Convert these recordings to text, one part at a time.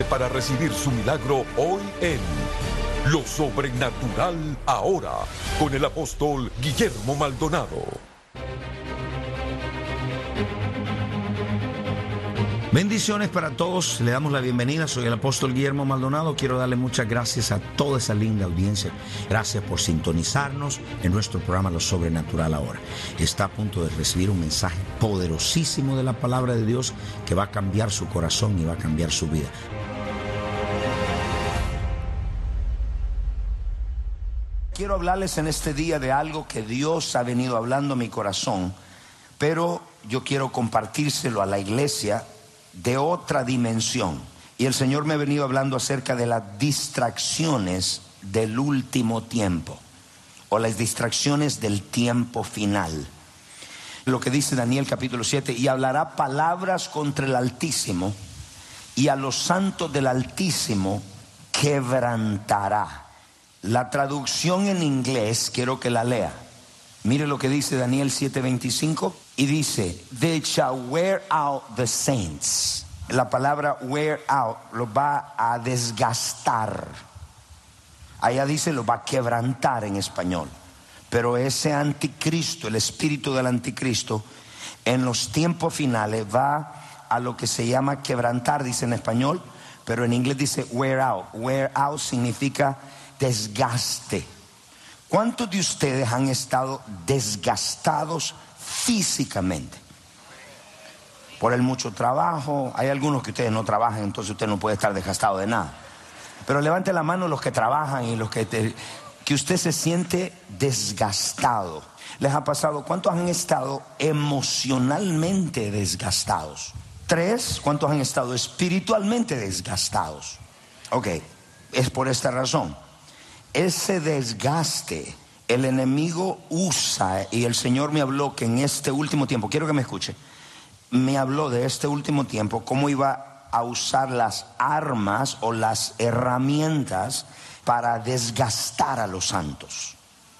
Para recibir su milagro hoy en Lo Sobrenatural Ahora, con el apóstol Guillermo Maldonado. Bendiciones para todos, le damos la bienvenida, soy el apóstol Guillermo Maldonado. Quiero darle muchas gracias a toda esa linda audiencia. Gracias por sintonizarnos en nuestro programa Lo Sobrenatural Ahora. Está a punto de recibir un mensaje poderosísimo de la palabra de Dios que va a cambiar su corazón y va a cambiar su vida. Quiero hablarles en este día de algo que Dios ha venido hablando a mi corazón, pero yo quiero compartírselo a la iglesia de otra dimensión. Y el Señor me ha venido hablando acerca de las distracciones del último tiempo, o las distracciones del tiempo final. Lo que dice Daniel capítulo 7, y hablará palabras contra el Altísimo, y a los santos del Altísimo quebrantará. La traducción en inglés, quiero que la lea. Mire lo que dice Daniel 7:25. Y dice, they shall wear out the saints. La palabra wear out lo va a desgastar. Allá dice lo va a quebrantar en español. Pero ese anticristo, el espíritu del anticristo, en los tiempos finales va a lo que se llama quebrantar, dice en español. Pero en inglés dice wear out. Wear out significa desgaste. ¿Cuántos de ustedes han estado desgastados físicamente? Por el mucho trabajo. Hay algunos que ustedes no trabajan, entonces usted no puede estar desgastado de nada. Pero levante la mano los que trabajan y los que usted se siente desgastado. ¿Les ha pasado? ¿Cuántos han estado emocionalmente desgastados? 3. ¿Cuántos han estado espiritualmente desgastados? Ok, es por esta razón. Ese desgaste el enemigo usa, y el Señor me habló que en este último tiempo, quiero que me escuche, me habló de este último tiempo, cómo iba a usar las armas o las herramientas para desgastar a los santos.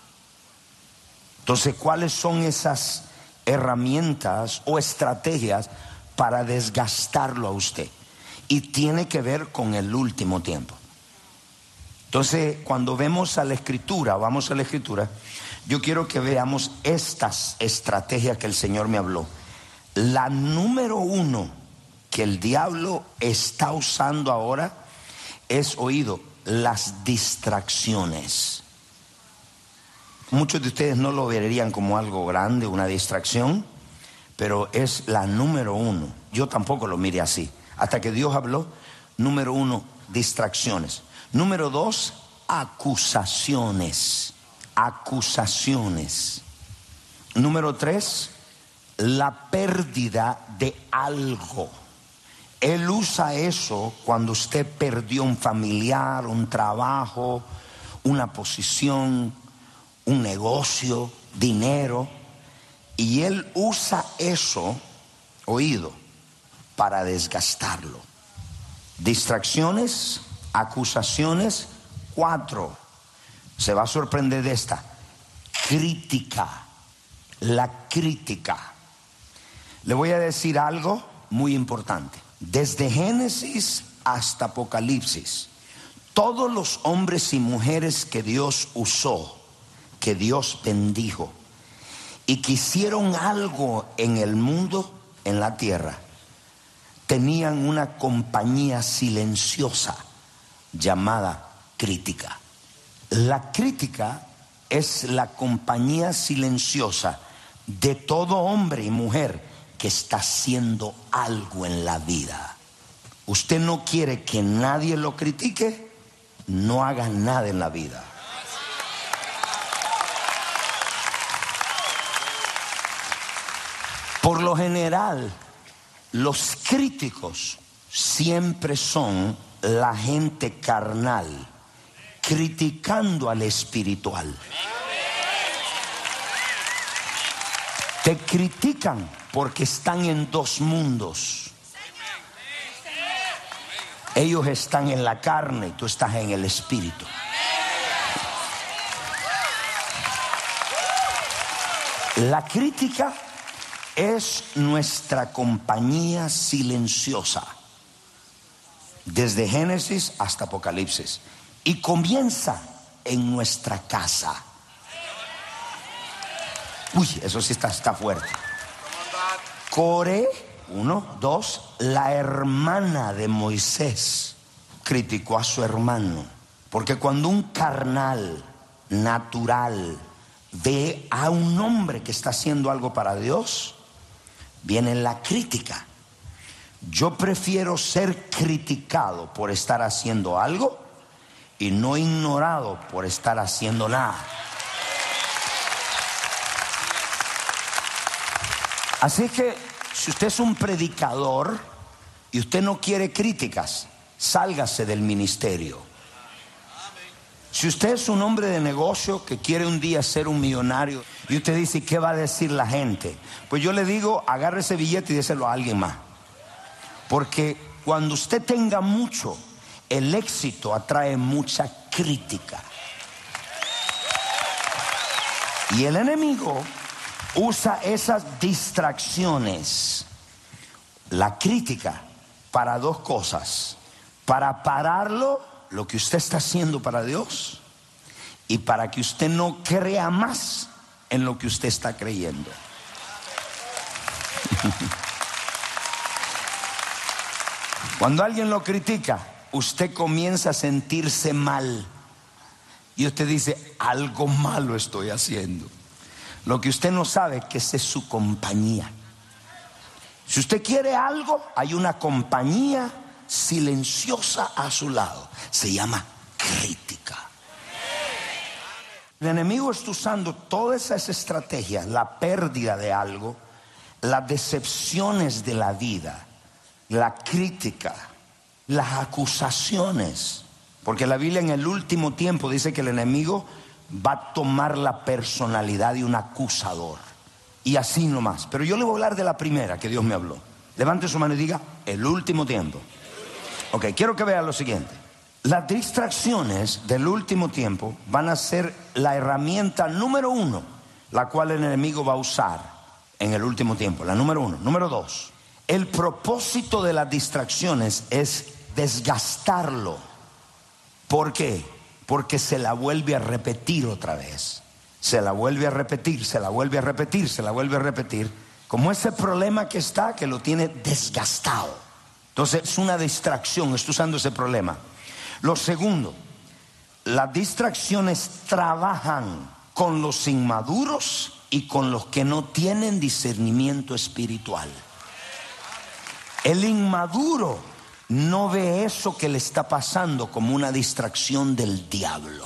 Entonces, ¿cuáles son esas herramientas o estrategias para desgastarlo a usted? Y tiene que ver con el último tiempo. Entonces, cuando vemos a la escritura, vamos a la escritura, yo quiero que veamos estas estrategias que el Señor me habló. La número 1 que el diablo está usando ahora es, oído, las distracciones. Muchos de ustedes no lo verían como algo grande, una distracción, pero es la número 1. Yo tampoco lo miré así, hasta que Dios habló. Número 1, distracciones. Número 2, acusaciones. Acusaciones. Número 3, la pérdida de algo. Él usa eso cuando usted perdió un familiar, un trabajo, una posición, un negocio, dinero. Y él usa eso, oído, para desgastarlo. Distracciones, acusaciones. 4, se va a sorprender de esta, crítica. La crítica. Le voy a decir algo muy importante. Desde Génesis hasta Apocalipsis, todos los hombres y mujeres que Dios usó, que Dios bendijo y que hicieron algo en el mundo, en la tierra, tenían una compañía silenciosa llamada crítica. La crítica es la compañía silenciosa de todo hombre y mujer que está haciendo algo en la vida. Usted no quiere que nadie lo critique, no haga nada en la vida. Por lo general, los críticos siempre son la gente carnal, criticando al espiritual. Te critican porque están en dos mundos. Ellos están en la carne y tú estás en el espíritu. La crítica es nuestra compañía silenciosa. desde Génesis hasta Apocalipsis, y comienza en nuestra casa. Uy, eso sí está fuerte. Core, 1, 2, la hermana de Moisés criticó a su hermano, porque cuando un carnal natural ve a un hombre que está haciendo algo para Dios, viene la crítica. Yo prefiero ser criticado por estar haciendo algo y no ignorado por estar haciendo nada. Así que si usted es un predicador y usted no quiere críticas, sálgase del ministerio. Si usted es un hombre de negocio que quiere un día ser un millonario y usted dice, ¿qué va a decir la gente? Pues yo le digo, agarre ese billete y déselo a alguien más. Porque cuando usted tenga mucho, el éxito atrae mucha crítica. Y el enemigo usa esas distracciones, la crítica, para dos cosas: para pararlo, lo que usted está haciendo para Dios, y para que usted no crea más en lo que usted está creyendo. Cuando alguien lo critica, usted comienza a sentirse mal y usted dice, algo malo estoy haciendo. Lo que usted no sabe es que esa es su compañía. Si usted quiere algo, hay una compañía silenciosa a su lado. Se llama crítica. El enemigo está usando todas esas estrategias: la pérdida de algo, las decepciones de la vida, la crítica, las acusaciones. Porque la Biblia en el último tiempo dice que el enemigo va a tomar la personalidad de un acusador. Y así nomás. Pero yo le voy a hablar de la primera que Dios me habló. Levante su mano y diga, el último tiempo. Ok, quiero que vean lo siguiente. Las distracciones del último tiempo van a ser la herramienta número 1, la cual el enemigo va a usar en el último tiempo. La número 1. Número 2, el propósito de las distracciones es desgastarlo. ¿Por qué? Porque se la vuelve a repetir otra vez. Se la vuelve a repetir, se la vuelve a repetir, se la vuelve a repetir. Como ese problema que está, que lo tiene desgastado. Entonces es una distracción, está usando ese problema. Lo segundo, las distracciones trabajan con los inmaduros y con los que no tienen discernimiento espiritual. El inmaduro no ve eso que le está pasando como una distracción del diablo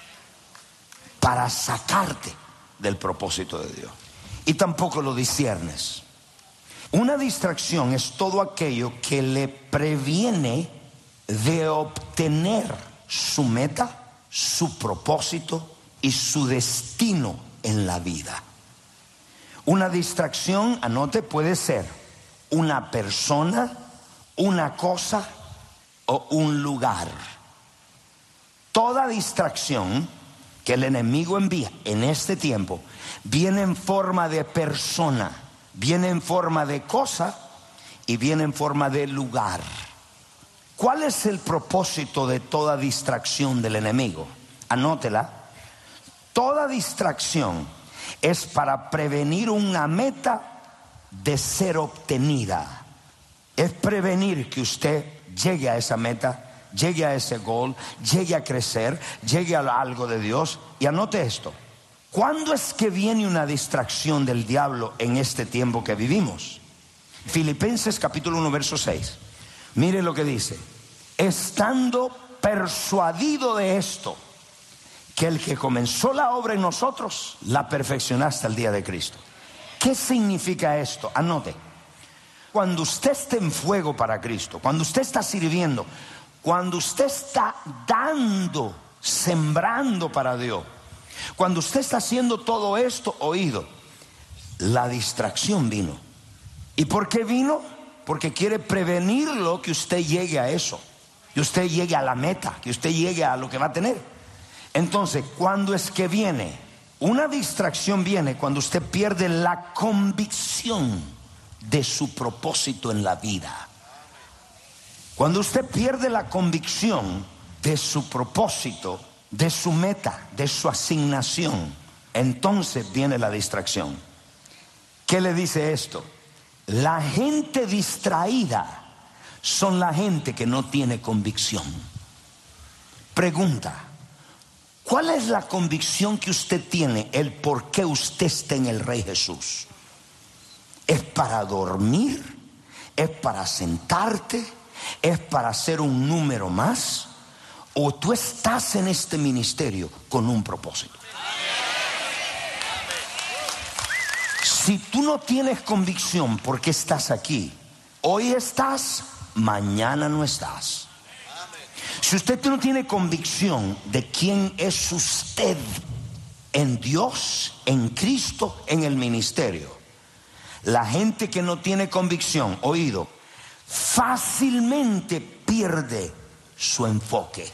para sacarte del propósito de Dios, y tampoco lo disciernes. Una distracción es todo aquello que le previene de obtener su meta, su propósito y su destino en la vida. Una distracción, anote, puede ser una persona, una cosa o un lugar. Toda distracción que el enemigo envía en este tiempo viene en forma de persona, viene en forma de cosa y viene en forma de lugar. ¿Cuál es el propósito de toda distracción del enemigo? Anótela. Toda distracción es para prevenir una meta de ser obtenida. Es prevenir que usted llegue a esa meta, llegue a ese gol, llegue a crecer, llegue a algo de Dios. Y anote esto: ¿cuándo es que viene una distracción del diablo en este tiempo que vivimos? Filipenses capítulo 1 verso 6. Mire lo que dice: estando persuadido de esto, que el que comenzó la obra en nosotros la perfeccionará hasta el día de Cristo. ¿Qué significa esto? Anote. Cuando usted esté en fuego para Cristo, cuando usted está sirviendo, cuando usted está dando, sembrando para Dios, cuando usted está haciendo todo esto, oído, la distracción vino. ¿Y por qué vino? Porque quiere prevenirlo, que usted llegue a eso, que usted llegue a la meta, que usted llegue a lo que va a tener. Entonces, ¿cuándo es que viene? Una distracción viene cuando usted pierde la convicción de su propósito en la vida. Cuando usted pierde la convicción de su propósito, de su meta, de su asignación, entonces viene la distracción. ¿Qué le dice esto? La gente distraída son la gente que no tiene convicción. Pregunta: ¿cuál es la convicción que usted tiene, el por qué usted está en el Rey Jesús? ¿Es para dormir? ¿Es para sentarte? ¿Es para hacer un número más? ¿O tú estás en este ministerio con un propósito? Si tú no tienes convicción, ¿por qué estás aquí? Hoy estás, mañana no estás. Si usted no tiene convicción de quién es usted en Dios, en Cristo, en el ministerio, la gente que no tiene convicción, oído, fácilmente pierde su enfoque.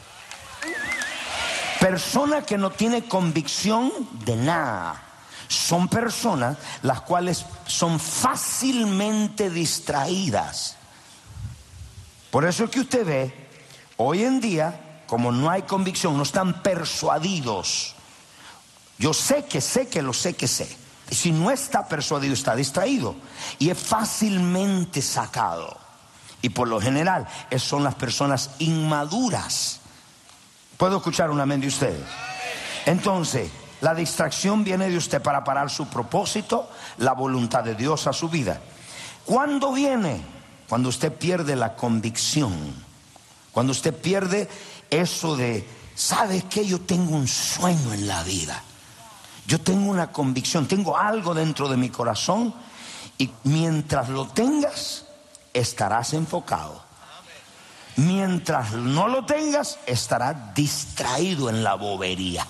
Persona que no tiene convicción de nada son personas las cuales son fácilmente distraídas. Por eso es que usted ve hoy en día, como no hay convicción, no están persuadidos. Yo sé que sé. Si no está persuadido, está distraído y es fácilmente sacado. Y por lo general son las personas inmaduras. ¿Puedo escuchar un amén de ustedes? Entonces, la distracción viene de usted para parar su propósito, la voluntad de Dios a su vida. ¿Cuándo viene? Cuando usted pierde la convicción. Cuando usted pierde eso de, ¿sabes qué? Yo tengo un sueño en la vida. Yo tengo una convicción, tengo algo dentro de mi corazón, y mientras lo tengas, estarás enfocado. Mientras no lo tengas, estarás distraído en la bobería.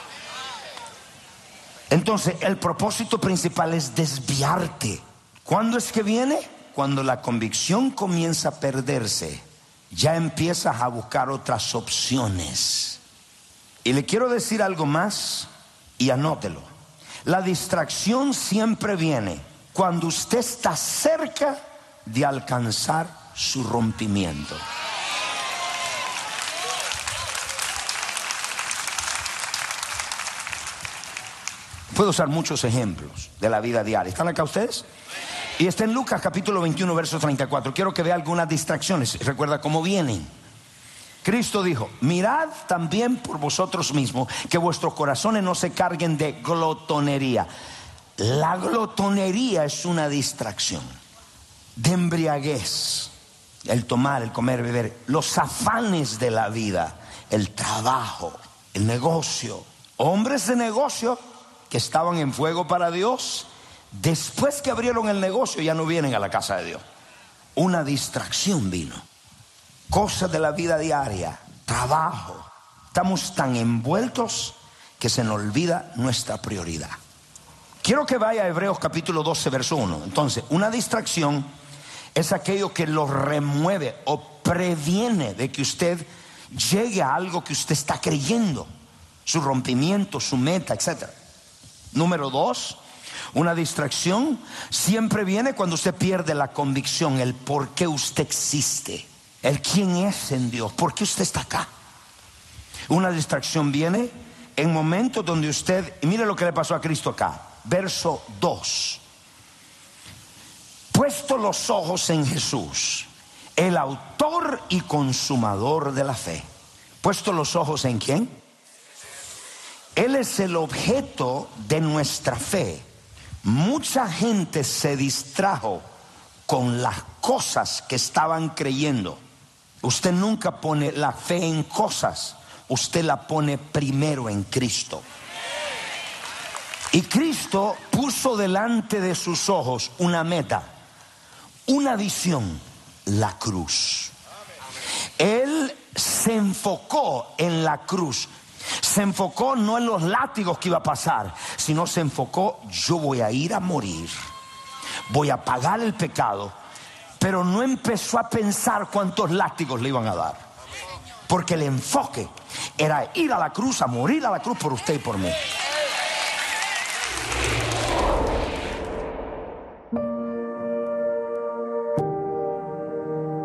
Entonces, el propósito principal es desviarte. ¿Cuándo es que viene? Cuando la convicción comienza a perderse, ya empiezas a buscar otras opciones. Y le quiero decir algo más, y anótelo. La distracción siempre viene cuando usted está cerca de alcanzar su rompimiento. Puedo usar muchos ejemplos de la vida diaria. ¿Están acá ustedes? Y está en Lucas capítulo 21 verso 34. Quiero que vea algunas distracciones. Recuerda cómo vienen. Cristo dijo: mirad también por vosotros mismos, que vuestros corazones no se carguen de glotonería. La glotonería es una distracción. De embriaguez, el tomar, el comer, beber, los afanes de la vida, el trabajo, el negocio. Hombres de negocio que estaban en fuego para Dios, después que abrieron el negocio ya no vienen a la casa de Dios. Una distracción vino. Cosas de la vida diaria, trabajo. Estamos tan envueltos que se nos olvida nuestra prioridad. Quiero que vaya a Hebreos capítulo 12 verso 1. Entonces, una distracción es aquello que lo remueve o previene de que usted llegue a algo que usted está creyendo, su rompimiento, su meta, etc. Número 2, una distracción siempre viene cuando usted pierde la convicción, el por qué usted existe, el quién es en Dios, por qué usted está acá. Una distracción viene en momentos donde usted, y mire lo que le pasó a Cristo acá, verso 2. Puesto los ojos en Jesús, el autor y consumador de la fe. Puesto los ojos en ¿quién? Él es el objeto de nuestra fe. Mucha gente se distrajo con las cosas que estaban creyendo. Usted nunca pone la fe en cosas, usted la pone primero en Cristo. Y Cristo puso delante de sus ojos una meta, una visión, la cruz. Él se enfocó en la cruz. Se enfocó no en los látigos que iba a pasar, sino se enfocó: yo voy a ir a morir, voy a pagar el pecado. Pero no empezó a pensar cuántos látigos le iban a dar, porque el enfoque era ir a la cruz, a morir a la cruz por usted y por mí.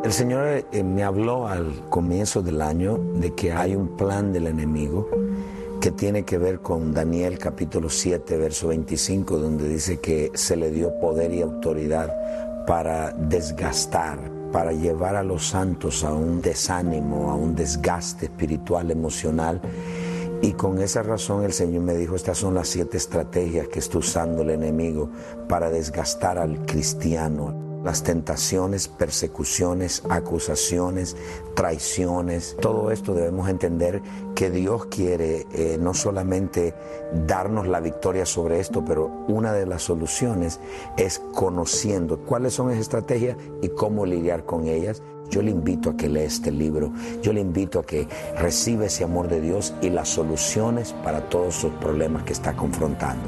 El Señor me habló al comienzo del año de que hay un plan del enemigo que tiene que ver con Daniel capítulo 7, verso 25, donde dice que se le dio poder y autoridad para desgastar, para llevar a los santos a un desánimo, a un desgaste espiritual, emocional. Y con esa razón el Señor me dijo, estas son las 7 estrategias que está usando el enemigo para desgastar al cristiano. Las tentaciones, persecuciones, acusaciones, traiciones, todo esto debemos entender que Dios quiere no solamente darnos la victoria sobre esto, pero una de las soluciones es conociendo cuáles son esas estrategias y cómo lidiar con ellas. Yo le invito a que lea este libro, yo le invito a que reciba ese amor de Dios y las soluciones para todos sus problemas que está confrontando.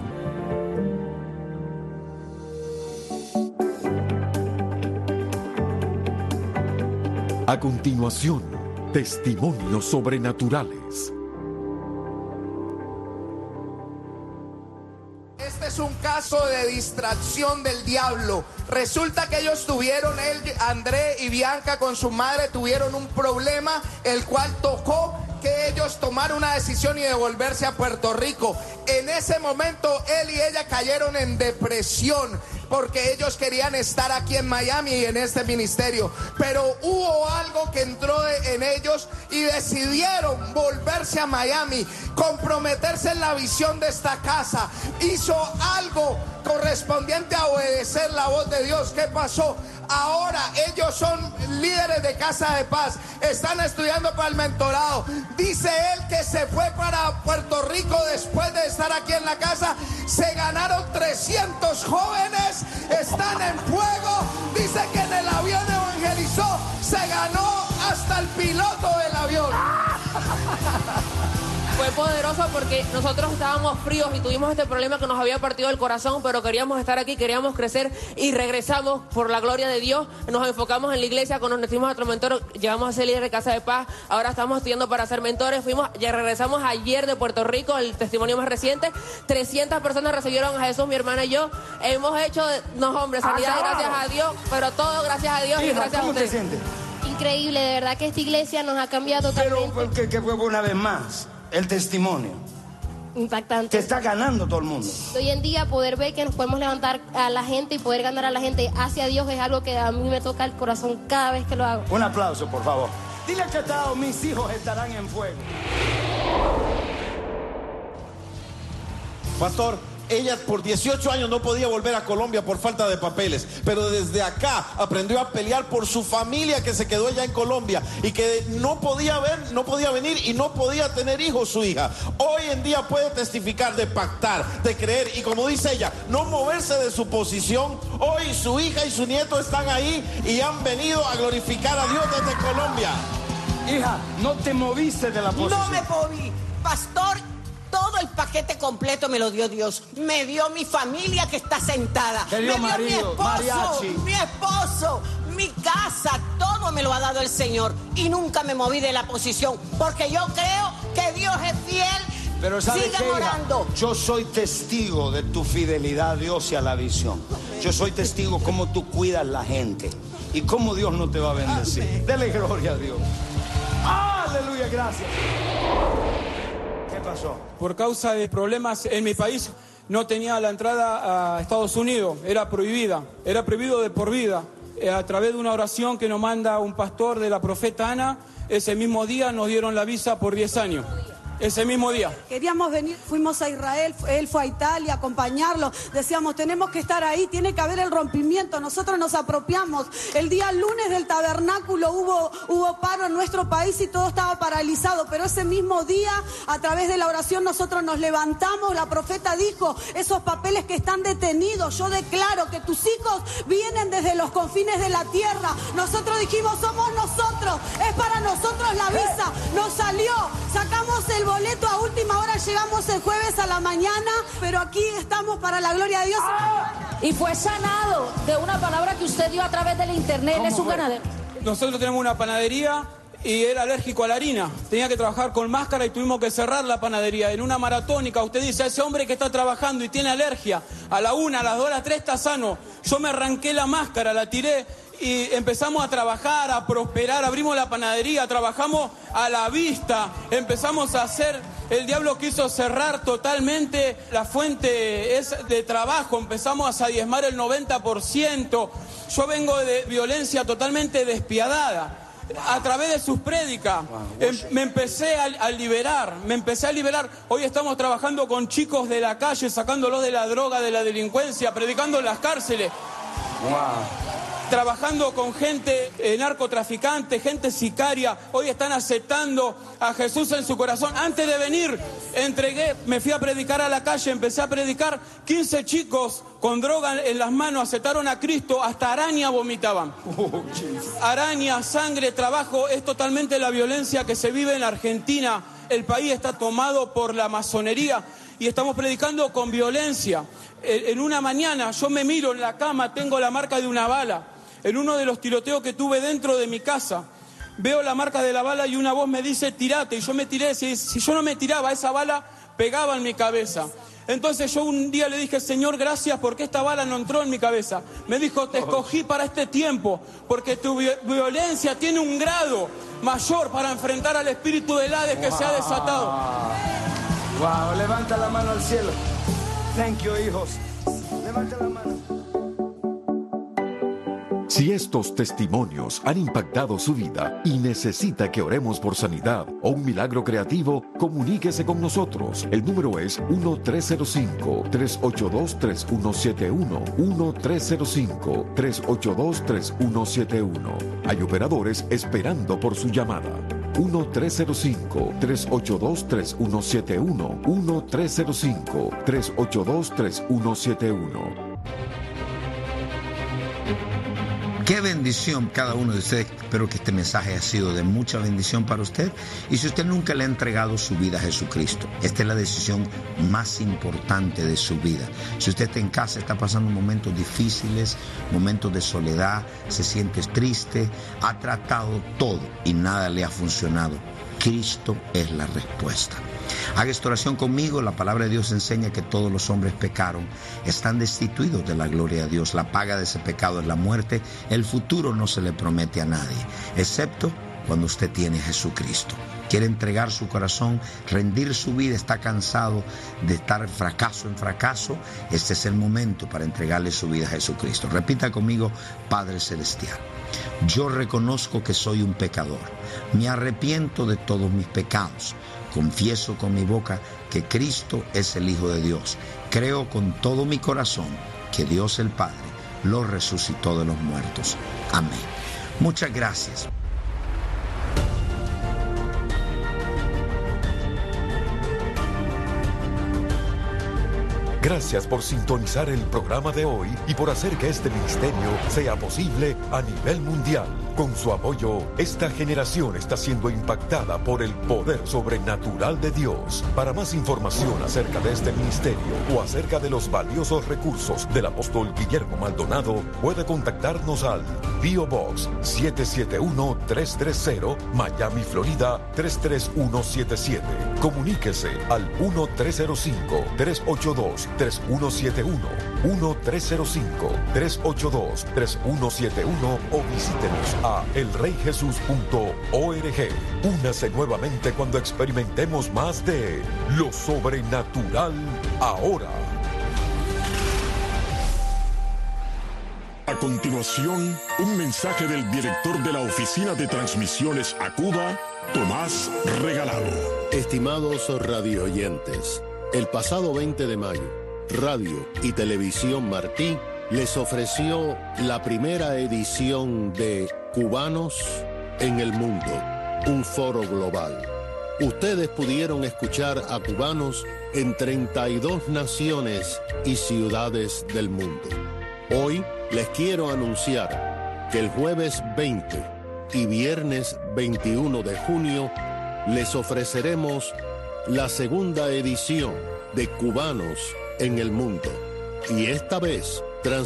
A continuación, testimonios sobrenaturales. Este es un caso de distracción del diablo. Resulta que ellos tuvieron, André y Bianca con su madre tuvieron un problema, el cual tocó que ellos tomaron una decisión y devolverse a Puerto Rico. En ese momento él y ella cayeron en depresión porque ellos querían estar aquí en Miami y en este ministerio, pero hubo algo que entró en ellos y decidieron volverse a Miami, comprometerse en la visión de esta casa. Hizo algo correspondiente a obedecer la voz de Dios. ¿Qué pasó? Ahora ellos son líderes de Casa de Paz, están estudiando para el mentorado. Dice él que se fue para Puerto Rico después de estar aquí en la casa. Se ganaron 300 jóvenes, están en fuego. Dice que en el avión evangelizó, se ganó hasta el piloto del avión. Fue poderoso porque nosotros estábamos fríos y tuvimos este problema que nos había partido el corazón, pero queríamos estar aquí, queríamos crecer y regresamos por la gloria de Dios. Nos enfocamos en la iglesia, cuando nos fuimos a otro mentor, llegamos a ser líder de Casa de Paz, ahora estamos estudiando para ser mentores. Ya regresamos ayer de Puerto Rico, el testimonio más reciente. 300 personas recibieron a Jesús, mi hermana y yo. Hemos hecho, sanidad gracias a Dios, pero todo gracias a Dios. Hija, y gracias ¿cómo a ustedes. te sientes? Increíble, de verdad que esta iglesia nos ha cambiado totalmente. Pero que una vez más, el testimonio. Impactante. Que está ganando todo el mundo. Hoy en día poder ver que nos podemos levantar a la gente y poder ganar a la gente hacia Dios es algo que a mí me toca el corazón cada vez que lo hago. Un aplauso, por favor. Dile que mis hijos estarán en fuego. Pastor, ella por 18 años no podía volver a Colombia por falta de papeles, pero desde acá aprendió a pelear por su familia que se quedó allá en Colombia y que no podía venir y no podía tener hijos su hija. Hoy en día puede testificar de pactar, de creer y, como dice ella, no moverse de su posición. Hoy su hija y su nieto están ahí y han venido a glorificar a Dios desde Colombia. Hija, no te moviste de la posición. No me moví, pastor. Todo el paquete completo me lo dio Dios. Me dio mi familia que está sentada. Te dio me dio mi esposo, mi casa. Todo me lo ha dado el Señor. Y nunca me moví de la posición. Porque yo creo que Dios es fiel. Pero ¿sabes Sigan qué, hija? orando. Yo soy testigo de tu fidelidad a Dios y a la visión. Yo soy testigo cómo tú cuidas la gente y cómo Dios no te va a bendecir. Amén. Dele gloria a Dios. Aleluya, gracias. ¿Qué pasó? Por causa de problemas en mi país, no tenía la entrada a Estados Unidos, era prohibido de por vida. A través de una oración que nos manda un pastor de la profeta Ana, ese mismo día nos dieron la visa por 10 años. Ese mismo día. Queríamos venir, fuimos a Israel, él fue a Italia a acompañarlo. Decíamos, tenemos que estar ahí, tiene que haber el rompimiento. Nosotros nos apropiamos. El día lunes del tabernáculo hubo paro en nuestro país y todo estaba paralizado. Pero ese mismo día, a través de la oración, nosotros nos levantamos. La profeta dijo, esos papeles que están detenidos, yo declaro que tus hijos vienen desde los confines de la tierra. Nosotros dijimos, somos nosotros, es para nosotros la visa. Nos salió, sacamos el boleto a última hora, llegamos el jueves a la mañana, pero aquí estamos para la gloria de Dios. Y fue sanado de una palabra que usted dio a través del internet. Él es un ganadero. Nosotros tenemos una panadería y era alérgico a la harina. Tenía que trabajar con máscara y tuvimos que cerrar la panadería. En una maratónica, usted dice, a ese hombre que está trabajando y tiene alergia, a la 1, a las 2, a las 3 está sano. Yo me arranqué la máscara, la tiré y empezamos a trabajar, a prosperar. Abrimos la panadería, trabajamos a la vista, empezamos a hacer... El diablo quiso cerrar totalmente la fuente de trabajo, empezamos a diezmar el 90%. Yo vengo de violencia totalmente despiadada. A través de sus prédicas me empecé a liberar. Hoy estamos trabajando con chicos de la calle, sacándolos de la droga, de la delincuencia, predicando en las cárceles. Trabajando con gente narcotraficante, gente sicaria. Hoy están aceptando a Jesús en su corazón. Antes de venir, me fui a predicar a la calle, empecé a predicar. 15 chicos con droga en las manos aceptaron a Cristo, hasta araña vomitaban. Araña, sangre, trabajo. Es totalmente la violencia que se vive en Argentina. El país está tomado por la masonería y estamos predicando con violencia. En una mañana yo me miro en la cama, tengo la marca de una bala. En uno de los tiroteos que tuve dentro de mi casa, veo la marca de la bala y una voz me dice, tirate. Y yo me tiré. Si yo no me tiraba, esa bala pegaba en mi cabeza. Entonces yo un día le dije, Señor, gracias porque esta bala no entró en mi cabeza. Me dijo, te escogí para este tiempo, porque tu violencia tiene un grado mayor para enfrentar al espíritu del Hades que se ha desatado. Wow, levanta la mano al cielo. Thank you, hijos. Levanta la mano. Si estos testimonios han impactado su vida y necesita que oremos por sanidad o un milagro creativo, comuníquese con nosotros. El número es 1-305-382-3171. 1-305-382-3171. Hay operadores esperando por su llamada. 1-305-382-3171. 1-305-382-3171. Qué bendición cada uno de ustedes. Espero que este mensaje haya sido de mucha bendición para usted. Y si usted nunca le ha entregado su vida a Jesucristo, esta es la decisión más importante de su vida. Si usted está en casa, está pasando momentos difíciles, momentos de soledad, se siente triste, ha tratado todo y nada le ha funcionado, Cristo es la respuesta. Haga esta oración conmigo. La palabra de Dios enseña que todos los hombres pecaron, están destituidos de la gloria de Dios. La paga de ese pecado es la muerte. El futuro no se le promete a nadie, excepto cuando usted tiene a Jesucristo. Quiere entregar su corazón, rendir su vida, está cansado de estar fracaso en fracaso. Este es el momento para entregarle su vida a Jesucristo. Repita conmigo: Padre Celestial, yo reconozco que soy un pecador. Me arrepiento de todos mis pecados. Confieso con mi boca que Cristo es el Hijo de Dios. Creo con todo mi corazón que Dios el Padre lo resucitó de los muertos. Amén. Muchas gracias. Gracias por sintonizar el programa de hoy y por hacer que este ministerio sea posible a nivel mundial. Con su apoyo, esta generación está siendo impactada por el poder sobrenatural de Dios. Para más información acerca de este ministerio o acerca de los valiosos recursos del apóstol Guillermo Maldonado, puede contactarnos al P.O. Box 771-330, Miami, Florida 33177. Comuníquese al 1-305-382-3171, 1-305-382-3171 o visítenos a elreyjesus.org. Únase nuevamente cuando experimentemos más de lo sobrenatural ahora. A continuación, un mensaje del director de la Oficina de Transmisiones a Cuba, Tomás Regalado. Estimados radioyentes, el pasado 20 de mayo, Radio y Televisión Martí les ofreció la primera edición de Cubanos en el Mundo, un foro global. Ustedes pudieron escuchar a cubanos en 32 naciones y ciudades del mundo. Hoy les quiero anunciar que el jueves 20 y viernes 21 de junio les ofreceremos la segunda edición de Cubanos en el Mundo. Y esta vez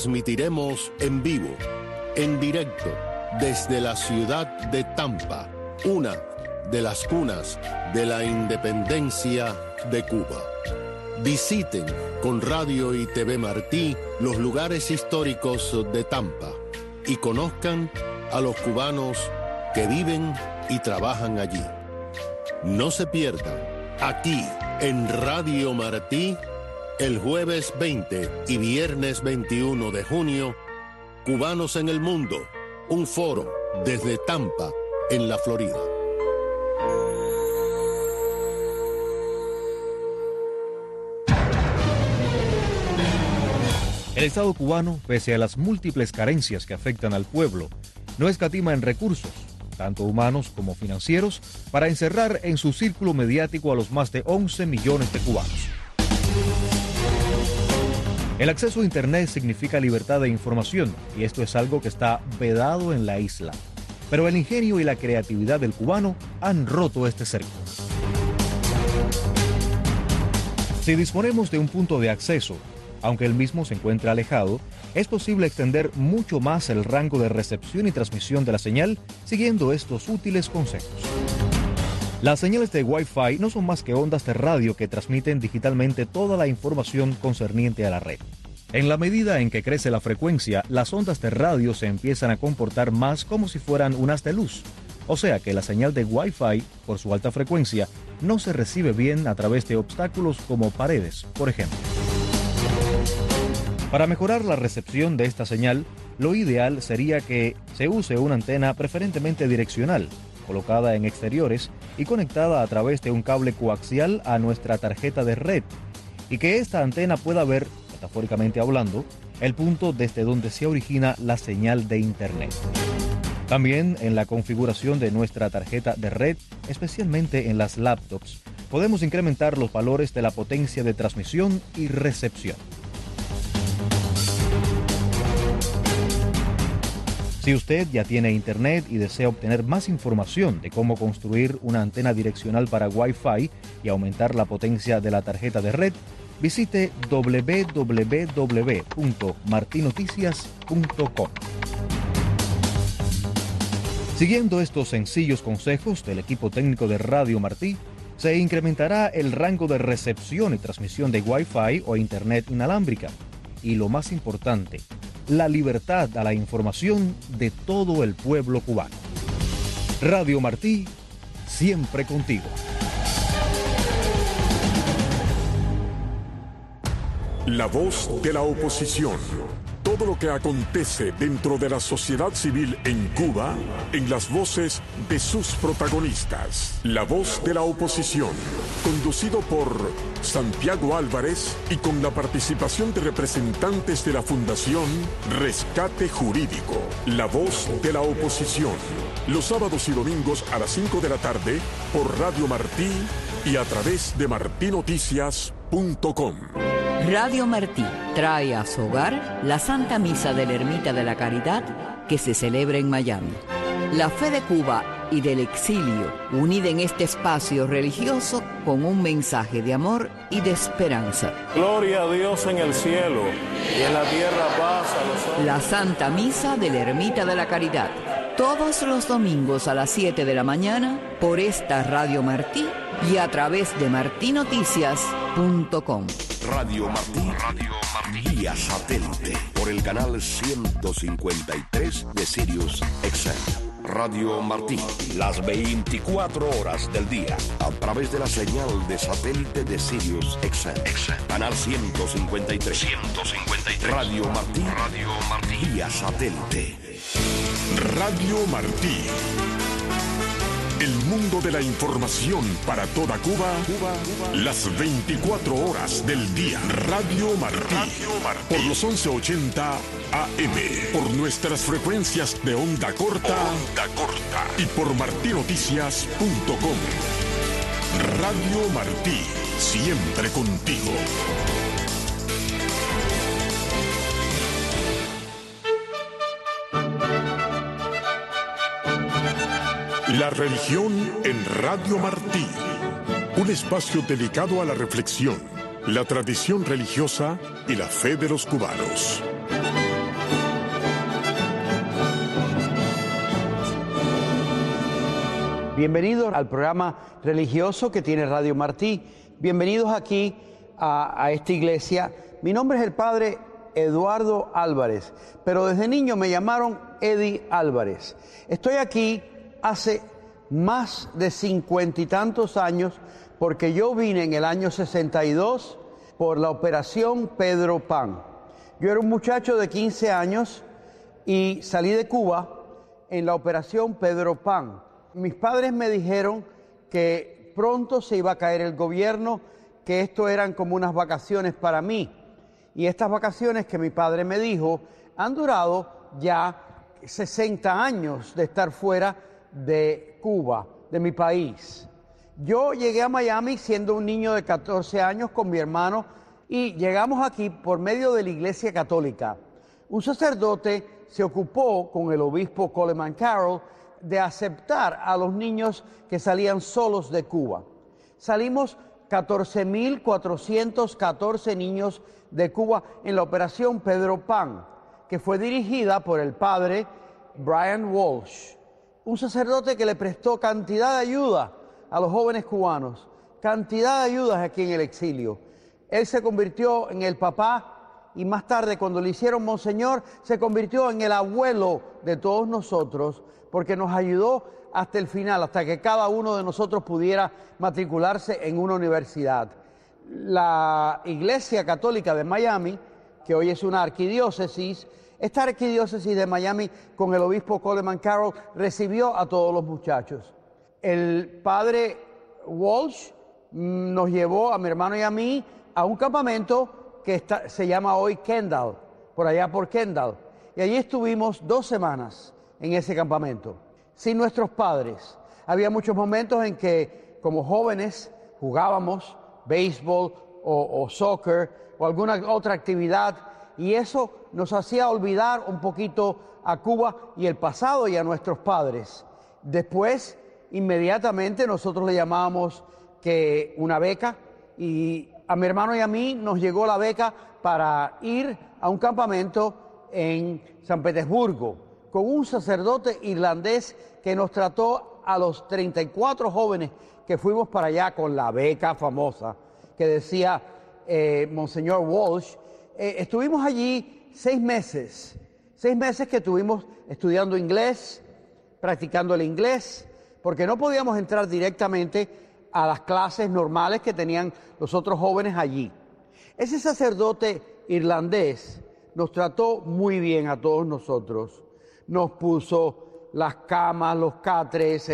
transmitiremos en vivo, en directo, desde la ciudad de Tampa, una de las cunas de la independencia de Cuba. Visiten con Radio y TV Martí los lugares históricos de Tampa y conozcan a los cubanos que viven y trabajan allí. No se pierdan, aquí en Radio Martí, el jueves 20 y viernes 21 de junio, Cubanos en el Mundo, un foro desde Tampa, en la Florida. El Estado cubano, pese a las múltiples carencias que afectan al pueblo, no escatima en recursos, tanto humanos como financieros, para encerrar en su círculo mediático a los más de 11 millones de cubanos. El acceso a Internet significa libertad de información, y esto es algo que está vedado en la isla. Pero el ingenio y la creatividad del cubano han roto este cerco. Si disponemos de un punto de acceso, aunque el mismo se encuentra alejado, es posible extender mucho más el rango de recepción y transmisión de la señal siguiendo estos útiles consejos. Las señales de Wi-Fi no son más que ondas de radio que transmiten digitalmente toda la información concerniente a la red. En la medida en que crece la frecuencia, las ondas de radio se empiezan a comportar más como si fueran un haz de luz. O sea que la señal de Wi-Fi, por su alta frecuencia, no se recibe bien a través de obstáculos como paredes, por ejemplo. Para mejorar la recepción de esta señal, lo ideal sería que se use una antena preferentemente direccional, colocada en exteriores y conectada a través de un cable coaxial a nuestra tarjeta de red, y que esta antena pueda ver, metafóricamente hablando, el punto desde donde se origina la señal de Internet. También en la configuración de nuestra tarjeta de red, especialmente en las laptops, podemos incrementar los valores de la potencia de transmisión y recepción. Si usted ya tiene Internet y desea obtener más información de cómo construir una antena direccional para Wi-Fi y aumentar la potencia de la tarjeta de red, visite www.martinoticias.com. Siguiendo estos sencillos consejos del equipo técnico de Radio Martí, se incrementará el rango de recepción y transmisión de Wi-Fi o Internet inalámbrica. Y lo más importante, la libertad a la información de todo el pueblo cubano. Radio Martí, siempre contigo. La voz de la oposición. Todo lo que acontece dentro de la sociedad civil en Cuba, en las voces de sus protagonistas. La voz de la oposición, conducido por Santiago Álvarez y con la participación de representantes de la Fundación Rescate Jurídico. La voz de la oposición, los sábados y domingos a las 5 de la tarde por Radio Martí y a través de martinoticias.com. Radio Martí trae a su hogar la Santa Misa de la Ermita de la Caridad que se celebra en Miami. La fe de Cuba y del exilio, unida en este espacio religioso con un mensaje de amor y de esperanza. Gloria a Dios en el cielo y en la tierra paz a los hombres. La Santa Misa de la Ermita de la Caridad, todos los domingos a las 7 de la mañana por esta Radio Martí y a través de martinoticias.com. Radio Martí, vía satélite, por el canal 153 de Sirius XM. Radio Martí, las 24 horas del día, a través de la señal de satélite de Sirius XM. Canal 153. Radio Martí, vía satélite. Radio Martí. El mundo de la información para toda Cuba, las 24 horas del día. Radio Martí, por los 1180 AM, por nuestras frecuencias de onda corta y por martinoticias.com. Radio Martí, siempre contigo. La religión en Radio Martí, un espacio dedicado a la reflexión, la tradición religiosa y la fe de los cubanos. Bienvenidos al programa religioso que tiene Radio Martí. Bienvenidos aquí a esta iglesia. Mi nombre es el padre Eduardo Álvarez, pero desde niño me llamaron Eddie Álvarez. Estoy aquí hace más de 50 y tantos años porque yo vine en el año 62 por la operación Pedro Pan. Yo era un muchacho de 15 años y salí de Cuba en la operación Pedro Pan. Mis padres me dijeron que pronto se iba a caer el gobierno, que esto eran como unas vacaciones para mí. Y estas vacaciones que mi padre me dijo han durado ya 60 años de estar fuera de Cuba, de mi país. Yo llegué a Miami siendo un niño de 14 años con mi hermano y llegamos aquí por medio de la Iglesia Católica. Un sacerdote se ocupó con el obispo Coleman Carroll de aceptar a los niños que salían solos de Cuba. Salimos 14.414 niños de Cuba en la operación Pedro Pan, que fue dirigida por el padre Brian Walsh, un sacerdote que le prestó cantidad de ayuda a los jóvenes cubanos, cantidad de ayudas aquí en el exilio. Él se convirtió en el papá y más tarde, cuando le hicieron monseñor, se convirtió en el abuelo de todos nosotros, porque nos ayudó hasta el final, hasta que cada uno de nosotros pudiera matricularse en una universidad. La Iglesia Católica de Miami, que hoy es una arquidiócesis, esta arquidiócesis de Miami, con el obispo Coleman Carroll, recibió a todos los muchachos. El padre Walsh nos llevó a mi hermano y a mí a un campamento que se llama hoy Kendall, por allá por Kendall. Y allí estuvimos 2 semanas en ese campamento, sin nuestros padres. Había muchos momentos en que, como jóvenes, jugábamos béisbol o soccer o alguna otra actividad, y eso nos hacía olvidar un poquito a Cuba y el pasado y a nuestros padres. Después, inmediatamente, nosotros le llamábamos que una beca, y a mi hermano y a mí nos llegó la beca para ir a un campamento en San Petersburgo con un sacerdote irlandés que nos trató a los 34 jóvenes que fuimos para allá con la beca famosa que decía Monseñor Walsh. Estuvimos allí 6 meses que estuvimos estudiando inglés, practicando el inglés, porque no podíamos entrar directamente a las clases normales que tenían los otros jóvenes allí. Ese sacerdote irlandés nos trató muy bien a todos nosotros. Nos puso las camas, los catres,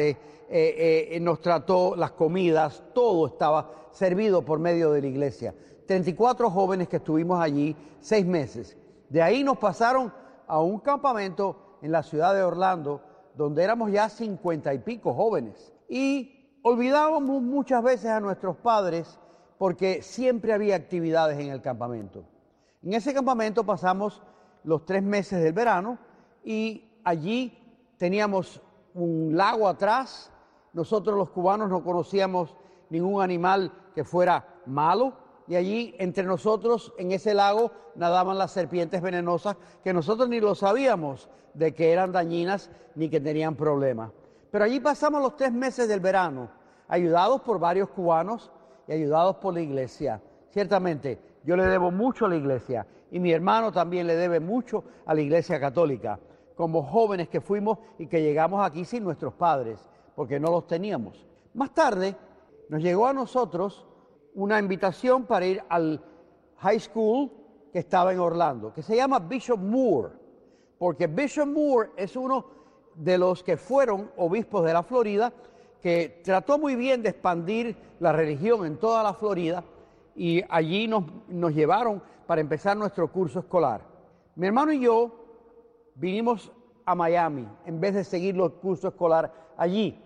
nos trató las comidas, todo estaba servido por medio de la iglesia. 34 jóvenes que estuvimos allí 6 meses. De ahí nos pasaron a un campamento en la ciudad de Orlando, donde éramos ya 50 y pico jóvenes. Y olvidábamos muchas veces a nuestros padres porque siempre había actividades en el campamento. En ese campamento pasamos los 3 meses del verano y allí teníamos un lago atrás. Nosotros los cubanos no conocíamos ningún animal que fuera malo, y allí entre nosotros en ese lago nadaban las serpientes venenosas que nosotros ni lo sabíamos de que eran dañinas ni que tenían problemas. Pero allí pasamos los 3 meses del verano, ayudados por varios cubanos y ayudados por la iglesia. Ciertamente, yo le debo mucho a la iglesia y mi hermano también le debe mucho a la iglesia católica, como jóvenes que fuimos y que llegamos aquí sin nuestros padres, porque no los teníamos. Más tarde, nos llegó a nosotros una invitación para ir al high school que estaba en Orlando, que se llama Bishop Moore, porque Bishop Moore es uno de los que fueron obispos de la Florida, que trató muy bien de expandir la religión en toda la Florida, y allí nos llevaron para empezar nuestro curso escolar. Mi hermano y yo vinimos a Miami en vez de seguir los cursos escolar allí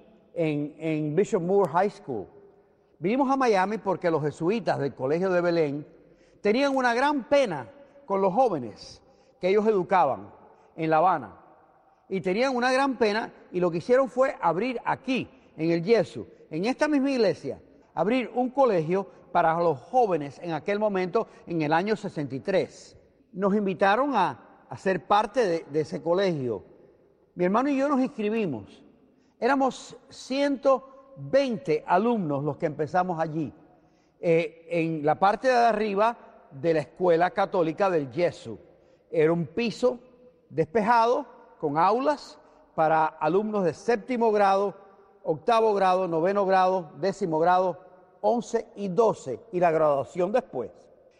en Bishop Moore High School. Vinimos a Miami porque los jesuitas del Colegio de Belén tenían una gran pena con los jóvenes que ellos educaban en La Habana, y tenían una gran pena, y lo que hicieron fue abrir aquí, en el Yesu, en esta misma iglesia, abrir un colegio para los jóvenes en aquel momento, en el año 63. Nos invitaron a ser parte de ese colegio. Mi hermano y yo nos inscribimos, Éramos 120 alumnos los que empezamos allí, en la parte de arriba de la escuela católica del Yesu. Era un piso despejado con aulas para alumnos de 7º grado, 8º grado, 9º grado, 10º grado, 11 y 12, y la graduación después.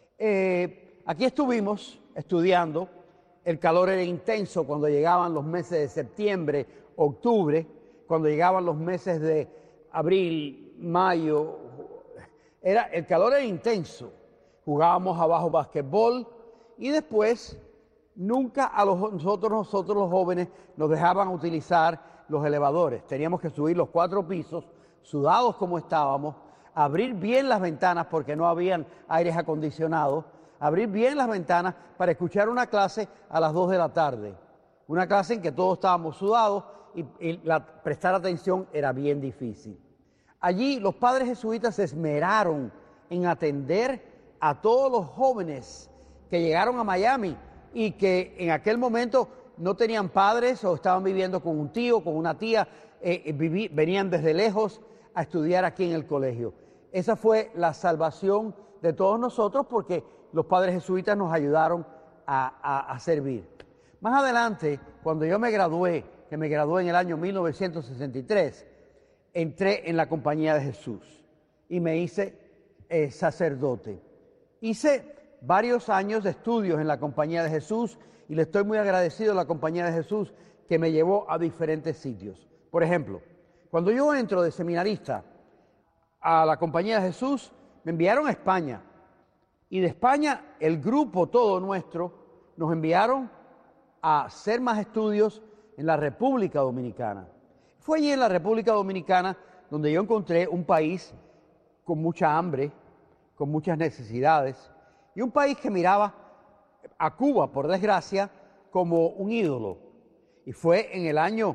Aquí estuvimos estudiando. El calor era intenso cuando llegaban los meses de septiembre, octubre, cuando llegaban los meses de abril, mayo. El calor era intenso. Jugábamos abajo basquetbol y después nunca a nosotros los jóvenes nos dejaban utilizar los elevadores. Teníamos que subir los 4 pisos, sudados como estábamos, abrir bien las ventanas porque no habían aires acondicionados, abrir bien las ventanas para escuchar una clase a las 2 de la tarde. Una clase en que todos estábamos sudados y prestar atención era bien difícil. Allí los padres jesuitas se esmeraron en atender a todos los jóvenes que llegaron a Miami y que en aquel momento no tenían padres o estaban viviendo con un tío, con una tía, venían desde lejos a estudiar aquí en el colegio. Esa fue la salvación de todos nosotros porque los padres jesuitas nos ayudaron a servir. Más adelante, cuando yo me gradué, que me gradué en el año 1963, entré en la Compañía de Jesús y me hice sacerdote. Hice varios años de estudios en la Compañía de Jesús y le estoy muy agradecido a la Compañía de Jesús que me llevó a diferentes sitios. Por ejemplo, cuando yo entro de seminarista a la Compañía de Jesús, me enviaron a España. Y de España, el grupo todo nuestro, nos enviaron a hacer más estudios en la República Dominicana. Fue allí en la República Dominicana donde yo encontré un país con mucha hambre, con muchas necesidades, y un país que miraba a Cuba, por desgracia, como un ídolo. Y fue en el año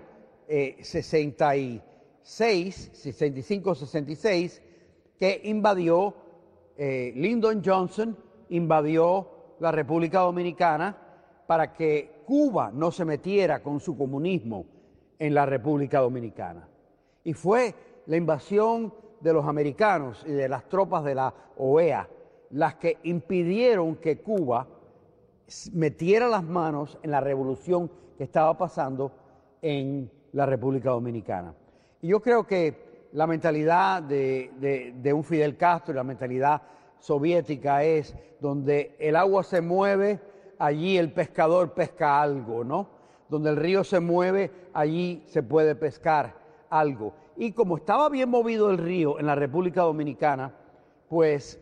65-66 que invadió Lyndon Johnson, invadió la República Dominicana para que Cuba no se metiera con su comunismo en la República Dominicana. Y fue la invasión de los americanos y de las tropas de la OEA las que impidieron que Cuba metiera las manos en la revolución que estaba pasando en la República Dominicana. Y yo creo que la mentalidad de un Fidel Castro y la mentalidad soviética es donde el agua se mueve, allí el pescador pesca algo, ¿no? Donde el río se mueve, allí se puede pescar algo. Y como estaba bien movido el río en la República Dominicana, pues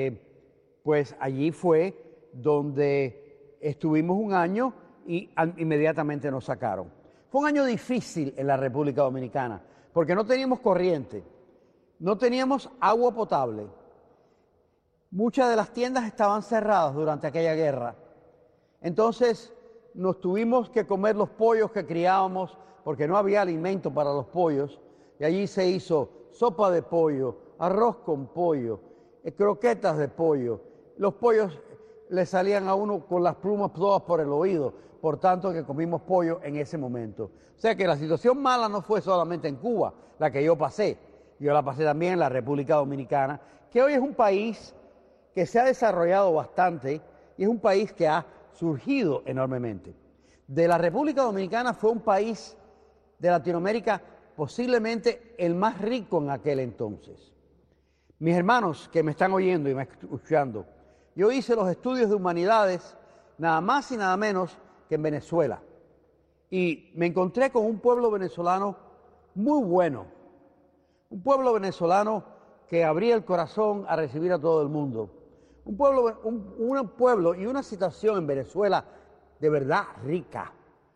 allí fue donde estuvimos un año y inmediatamente nos sacaron. Fue un año difícil en la República Dominicana, porque no teníamos corriente, no teníamos agua potable. Muchas de las tiendas estaban cerradas durante aquella guerra. Entonces nos tuvimos que comer los pollos que criábamos porque no había alimento para los pollos. Y allí se hizo sopa de pollo, arroz con pollo, croquetas de pollo. Los pollos le salían a uno con las plumas todas por el oído, por tanto que comimos pollo en ese momento. O sea que la situación mala no fue solamente en Cuba, la que yo pasé. Yo la pasé también en la República Dominicana, que hoy es un país que se ha desarrollado bastante y es un país que ha surgido enormemente. De la República Dominicana fue un país de Latinoamérica posiblemente el más rico en aquel entonces. Mis hermanos que me están oyendo y me están escuchando, yo hice los estudios de humanidades nada más y nada menos que en Venezuela. Y me encontré con un pueblo venezolano muy bueno, un pueblo venezolano que abría el corazón a recibir a todo el mundo. Un pueblo y una situación en Venezuela de verdad rica,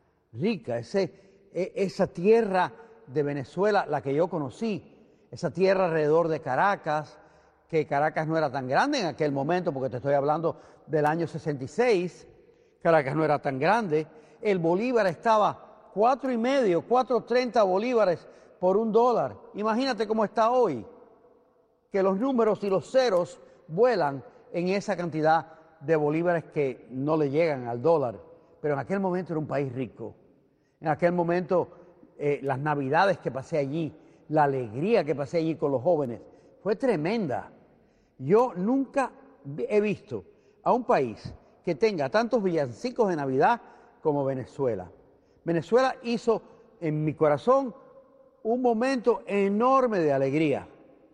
esa tierra de Venezuela, la que yo conocí, esa tierra alrededor de Caracas, que Caracas no era tan grande en aquel momento, porque te estoy hablando del año 66, Caracas no era tan grande, el bolívar estaba 4.30 bolívares por $1. Imagínate cómo está hoy, que los números y los ceros vuelan en esa cantidad de bolívares que no le llegan al dólar. Pero en aquel momento era un país rico. En aquel momento las navidades que pasé allí, la alegría que pasé allí con los jóvenes, fue tremenda. Yo nunca he visto a un país que tenga tantos villancicos de Navidad como Venezuela. Venezuela hizo en mi corazón un momento enorme de alegría,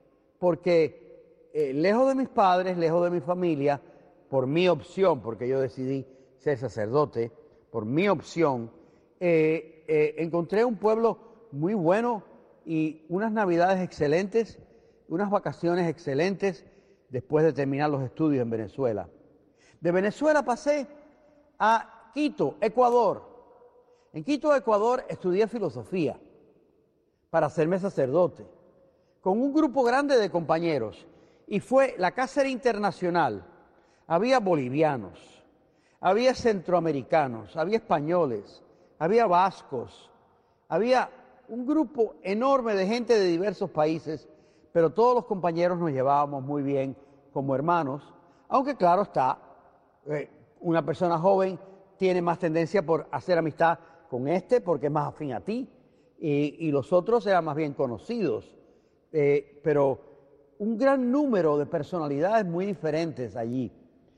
porque lejos de mis padres, lejos de mi familia, por mi opción, porque yo decidí ser sacerdote, por mi opción, encontré un pueblo muy bueno y unas navidades excelentes, unas vacaciones excelentes después de terminar los estudios en Venezuela. De Venezuela pasé a Quito, Ecuador. En Quito, Ecuador, estudié filosofía para hacerme sacerdote, con un grupo grande de compañeros. Y fue la casa era internacional. Había bolivianos, había centroamericanos, había españoles, había vascos, había un grupo enorme de gente de diversos países, pero todos los compañeros nos llevábamos muy bien como hermanos, aunque claro está, una persona joven tiene más tendencia por hacer amistad con este porque es más afín a ti, y los otros eran más bien conocidos, pero un gran número de personalidades muy diferentes allí.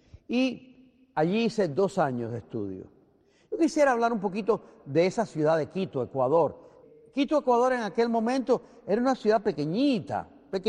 Y allí hice 2 años de estudio. Yo quisiera hablar un poquito de esa ciudad de Quito, Ecuador. Quito, Ecuador, en aquel momento era una ciudad pequeñita,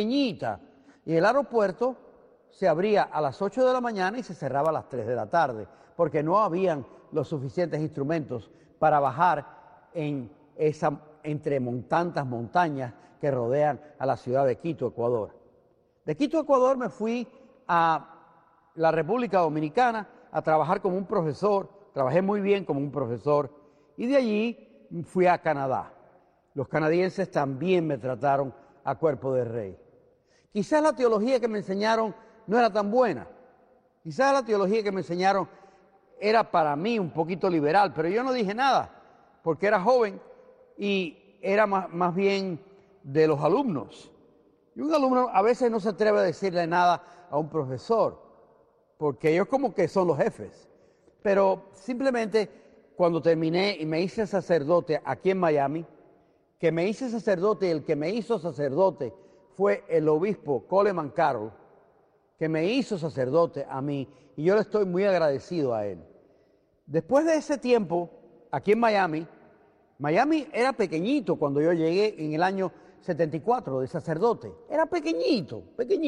y el aeropuerto se abría a las 8 de la mañana y se cerraba a las 3 de la tarde, porque no habían los suficientes instrumentos para bajar entre tantas montañas que rodean a la ciudad de Quito, Ecuador. De Quito, Ecuador, me fui a la República Dominicana a trabajar como un profesor, trabajé muy bien como un profesor, y de allí fui a Canadá. Los canadienses también me trataron a cuerpo de rey. Quizás la teología que me enseñaron no era tan buena, quizás la teología que me enseñaron era para mí un poquito liberal, pero yo no dije nada, porque era joven y era más bien de los alumnos. Y un alumno a veces no se atreve a decirle nada a un profesor, porque ellos como que son los jefes. Pero simplemente cuando terminé y me hice sacerdote aquí en Miami, que me hice sacerdote y el que me hizo sacerdote fue el obispo Coleman Carroll, que me hizo sacerdote a mí, y yo le estoy muy agradecido a él. Después de ese tiempo, aquí en Miami, Miami era pequeñito cuando yo llegué en el año 74 de sacerdote. Era pequeñito.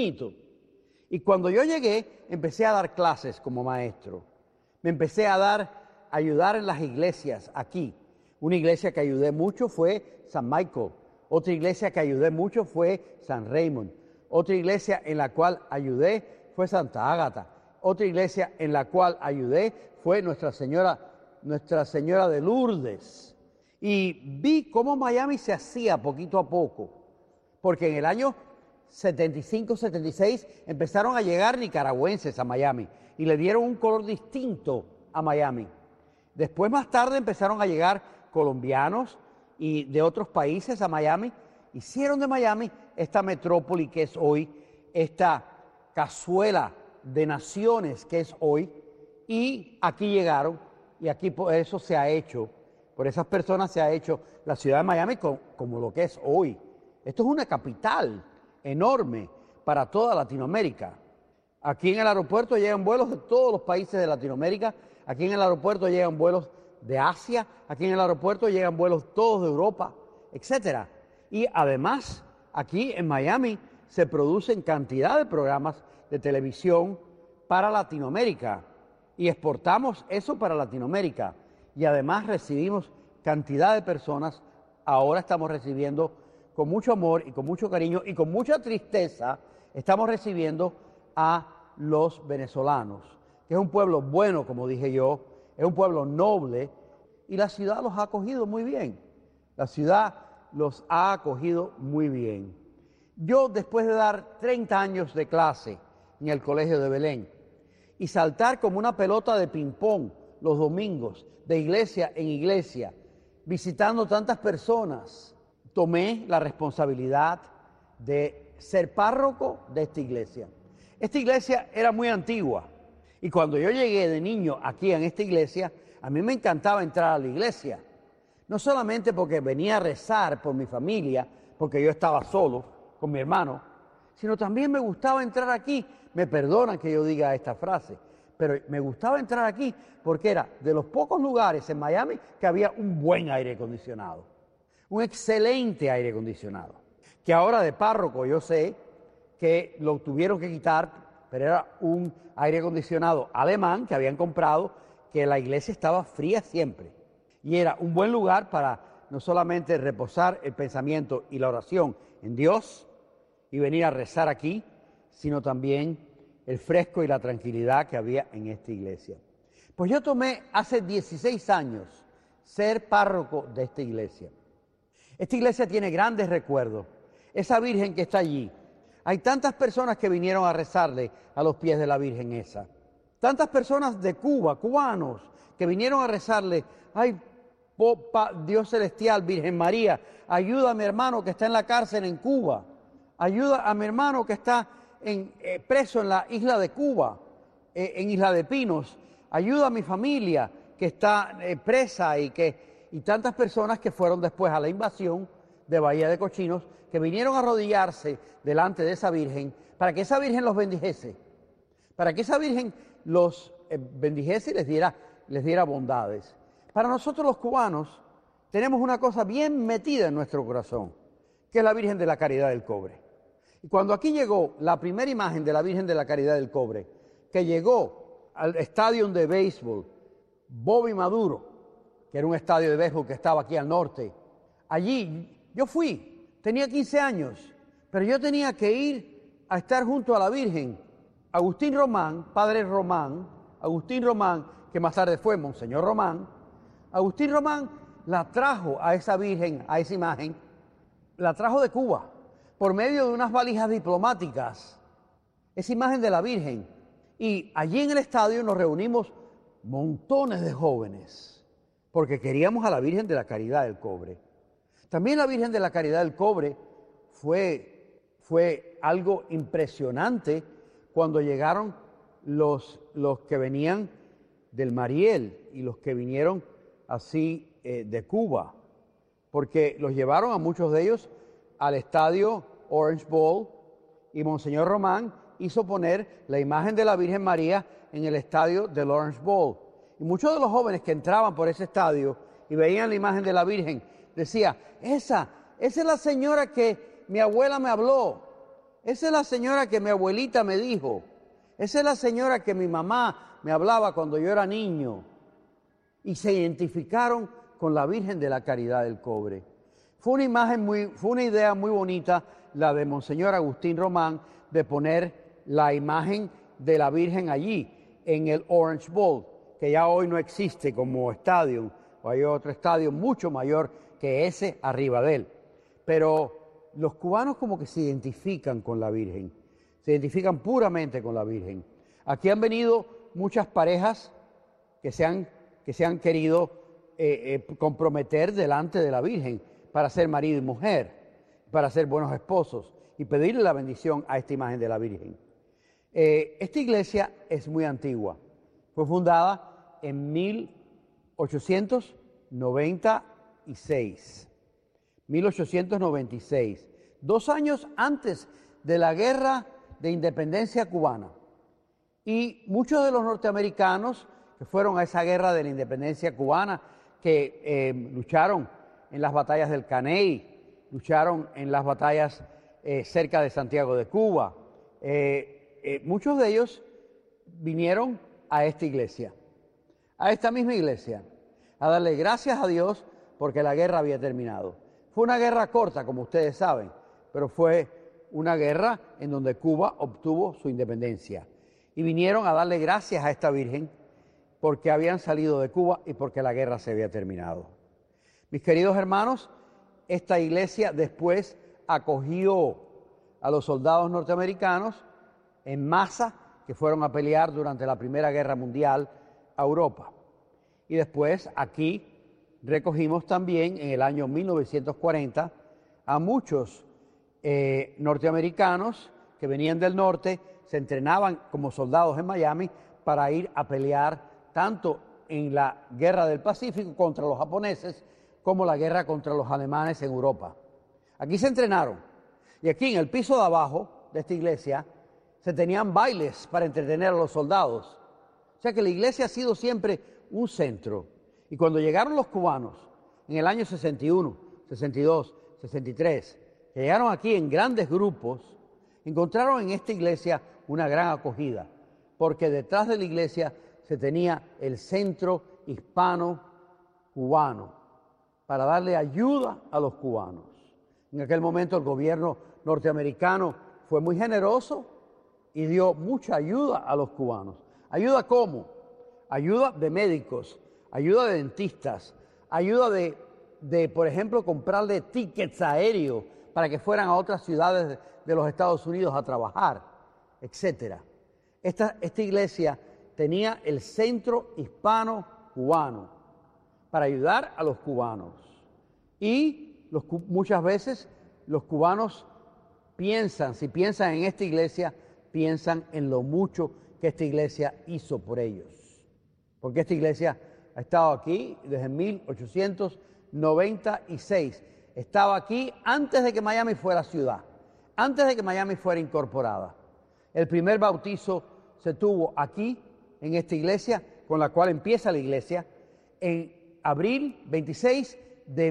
Y cuando yo llegué, empecé a dar clases como maestro. Me empecé a ayudar en las iglesias aquí. Una iglesia que ayudé mucho fue San Michael. Otra iglesia que ayudé mucho fue San Raymond. Otra iglesia en la cual ayudé fue Santa Ágata. Otra iglesia en la cual ayudé fue Nuestra Señora de Lourdes. Y vi cómo Miami se hacía poquito a poco, porque en el año 75, 76 empezaron a llegar nicaragüenses a Miami y le dieron un color distinto a Miami. Después, más tarde, empezaron a llegar colombianos y de otros países a Miami. Hicieron de Miami esta metrópoli que es hoy, esta cazuela de naciones que es hoy, y aquí llegaron, y aquí por eso se ha hecho, por esas personas se ha hecho la ciudad de Miami como lo que es hoy. Esto es una capital enorme para toda Latinoamérica. Aquí en el aeropuerto llegan vuelos de todos los países de Latinoamérica, aquí en el aeropuerto llegan vuelos de Asia, aquí en el aeropuerto llegan vuelos todos de Europa, etc. Y además, aquí en Miami se producen cantidad de programas de televisión para Latinoamérica y exportamos eso para Latinoamérica. Y además recibimos cantidad de personas, ahora estamos recibiendo con mucho amor y con mucho cariño y con mucha tristeza, estamos recibiendo a los venezolanos, que es un pueblo bueno, como dije yo, es un pueblo noble, y la ciudad los ha acogido muy bien. La ciudad los ha acogido muy bien. Yo, después de dar 30 años de clase en el Colegio de Belén y saltar como una pelota de ping-pong los domingos, de iglesia en iglesia, visitando tantas personas, tomé la responsabilidad de ser párroco de esta iglesia. Esta iglesia era muy antigua y cuando yo llegué de niño aquí en esta iglesia, a mí me encantaba entrar a la iglesia, No solamente porque venía a rezar por mi familia, porque yo estaba solo con mi hermano, sino también me gustaba entrar aquí. Me perdonan que yo diga esta frase, pero me gustaba entrar aquí porque era de los pocos lugares en Miami que había un buen aire acondicionado, un excelente aire acondicionado, que ahora de párroco yo sé que lo tuvieron que quitar, pero era un aire acondicionado alemán que habían comprado, que la iglesia estaba fría siempre. Y era un buen lugar para no solamente reposar el pensamiento y la oración en Dios y venir a rezar aquí, sino también el fresco y la tranquilidad que había en esta iglesia. Pues yo tomé hace 16 años ser párroco de esta iglesia. Esta iglesia tiene grandes recuerdos. Esa Virgen que está allí. Hay tantas personas que vinieron a rezarle a los pies de la Virgen esa. Tantas personas de Cuba, cubanos, que vinieron a rezarle, ay, Dios celestial, Virgen María, ayuda a mi hermano que está en la cárcel en Cuba, ayuda a mi hermano que está preso en la isla de Cuba, en Isla de Pinos, ayuda a mi familia que está presa y tantas personas que fueron después a la invasión de Bahía de Cochinos, que vinieron a arrodillarse delante de esa Virgen, para que esa Virgen los bendijese, para que esa Virgen los bendijese y les diera bondades. Para nosotros los cubanos tenemos una cosa bien metida en nuestro corazón, que es la Virgen de la Caridad del Cobre. Y cuando aquí llegó la primera imagen de la Virgen de la Caridad del Cobre, que llegó al estadio de béisbol Bobby Maduro, que era un estadio de béisbol que estaba aquí al norte, allí yo fui, tenía 15 años, pero yo tenía que ir a estar junto a la Virgen. Agustín Román, padre Román, Agustín Román, que más tarde fue Monseñor Román, Agustín Román la trajo a esa Virgen, a esa imagen, la trajo de Cuba, por medio de unas valijas diplomáticas, esa imagen de la Virgen. Y allí en el estadio nos reunimos montones de jóvenes, porque queríamos a la Virgen de la Caridad del Cobre. También la Virgen de la Caridad del Cobre fue algo impresionante cuando llegaron los que venían del Mariel y los que vinieron así de Cuba, porque los llevaron a muchos de ellos al estadio Orange Bowl y Monseñor Román hizo poner la imagen de la Virgen María en el estadio del Orange Bowl. Y muchos de los jóvenes que entraban por ese estadio y veían la imagen de la Virgen, decía, esa es la señora que mi abuela me habló, esa es la señora que mi abuelita me dijo, esa es la señora que mi mamá me hablaba cuando yo era niño. Y se identificaron con la Virgen de la Caridad del Cobre. Fue una idea muy bonita la de Monseñor Agustín Román de poner la imagen de la Virgen allí, en el Orange Bowl, que ya hoy no existe como estadio, o hay otro estadio mucho mayor que ese arriba de él. Pero los cubanos como que se identifican con la Virgen, se identifican puramente con la Virgen. Aquí han venido muchas parejas que se han querido comprometer delante de la Virgen para ser marido y mujer, para ser buenos esposos y pedirle la bendición a esta imagen de la Virgen. Esta iglesia es muy antigua. Fue fundada en 1896. 1896, 2 años antes de la Guerra de Independencia cubana. Y muchos de los norteamericanos que fueron a esa guerra de la independencia cubana, que lucharon en las batallas del Caney, lucharon en las batallas cerca de Santiago de Cuba, muchos de ellos vinieron a esta iglesia, a esta misma iglesia, a darle gracias a Dios porque la guerra había terminado. Fue una guerra corta, como ustedes saben, pero fue una guerra en donde Cuba obtuvo su independencia. Y vinieron a darle gracias a esta Virgen porque habían salido de Cuba y porque la guerra se había terminado. Mis queridos hermanos, esta iglesia después acogió a los soldados norteamericanos en masa que fueron a pelear durante la Primera Guerra Mundial a Europa. Y después aquí recogimos también en el año 1940 a muchos norteamericanos que venían del norte, se entrenaban como soldados en Miami para ir a pelear tanto en la Guerra del Pacífico contra los japoneses como la guerra contra los alemanes en Europa. Aquí se entrenaron. Y aquí en el piso de abajo de esta iglesia se tenían bailes para entretener a los soldados. O sea que la iglesia ha sido siempre un centro. Y cuando llegaron los cubanos en el año 61, 62, 63, que llegaron aquí en grandes grupos, encontraron en esta iglesia una gran acogida, porque detrás de la iglesia se tenía el centro hispano-cubano para darle ayuda a los cubanos. En aquel momento el gobierno norteamericano fue muy generoso y dio mucha ayuda a los cubanos. ¿Ayuda cómo? Ayuda de médicos, ayuda de dentistas, ayuda de por ejemplo, comprarle tickets aéreos para que fueran a otras ciudades de los Estados Unidos a trabajar, etc. Esta iglesia tenía el centro hispano-cubano para ayudar a los cubanos. Y muchas veces los cubanos si piensan en esta iglesia, piensan en lo mucho que esta iglesia hizo por ellos. Porque esta iglesia ha estado aquí desde 1896. Estaba aquí antes de que Miami fuera ciudad, antes de que Miami fuera incorporada. El primer bautizo se tuvo aquí, en esta iglesia, con la cual empieza la iglesia, en abril 26 de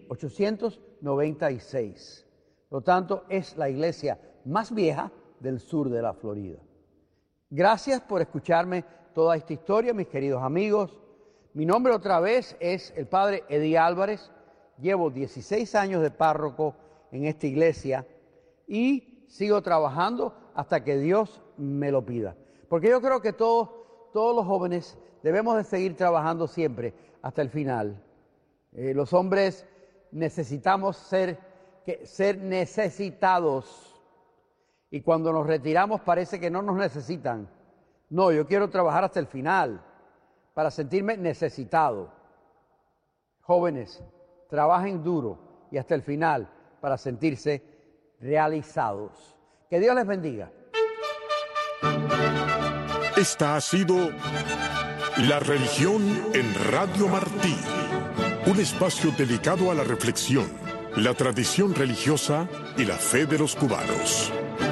1896. Por lo tanto, es la iglesia más vieja del sur de la Florida. Gracias por escucharme toda esta historia, mis queridos amigos. Mi nombre otra vez es el padre Eddie Álvarez. Llevo 16 años de párroco en esta iglesia y sigo trabajando hasta que Dios me lo pida. Porque yo creo que todos los jóvenes debemos de seguir trabajando siempre hasta el final. Los hombres necesitamos ser necesitados. Y cuando nos retiramos parece que no nos necesitan. No, yo quiero trabajar hasta el final para sentirme necesitado. Jóvenes, trabajen duro y hasta el final para sentirse realizados. Que Dios les bendiga. Esta ha sido La Religión en Radio Martí, un espacio dedicado a la reflexión, la tradición religiosa y la fe de los cubanos.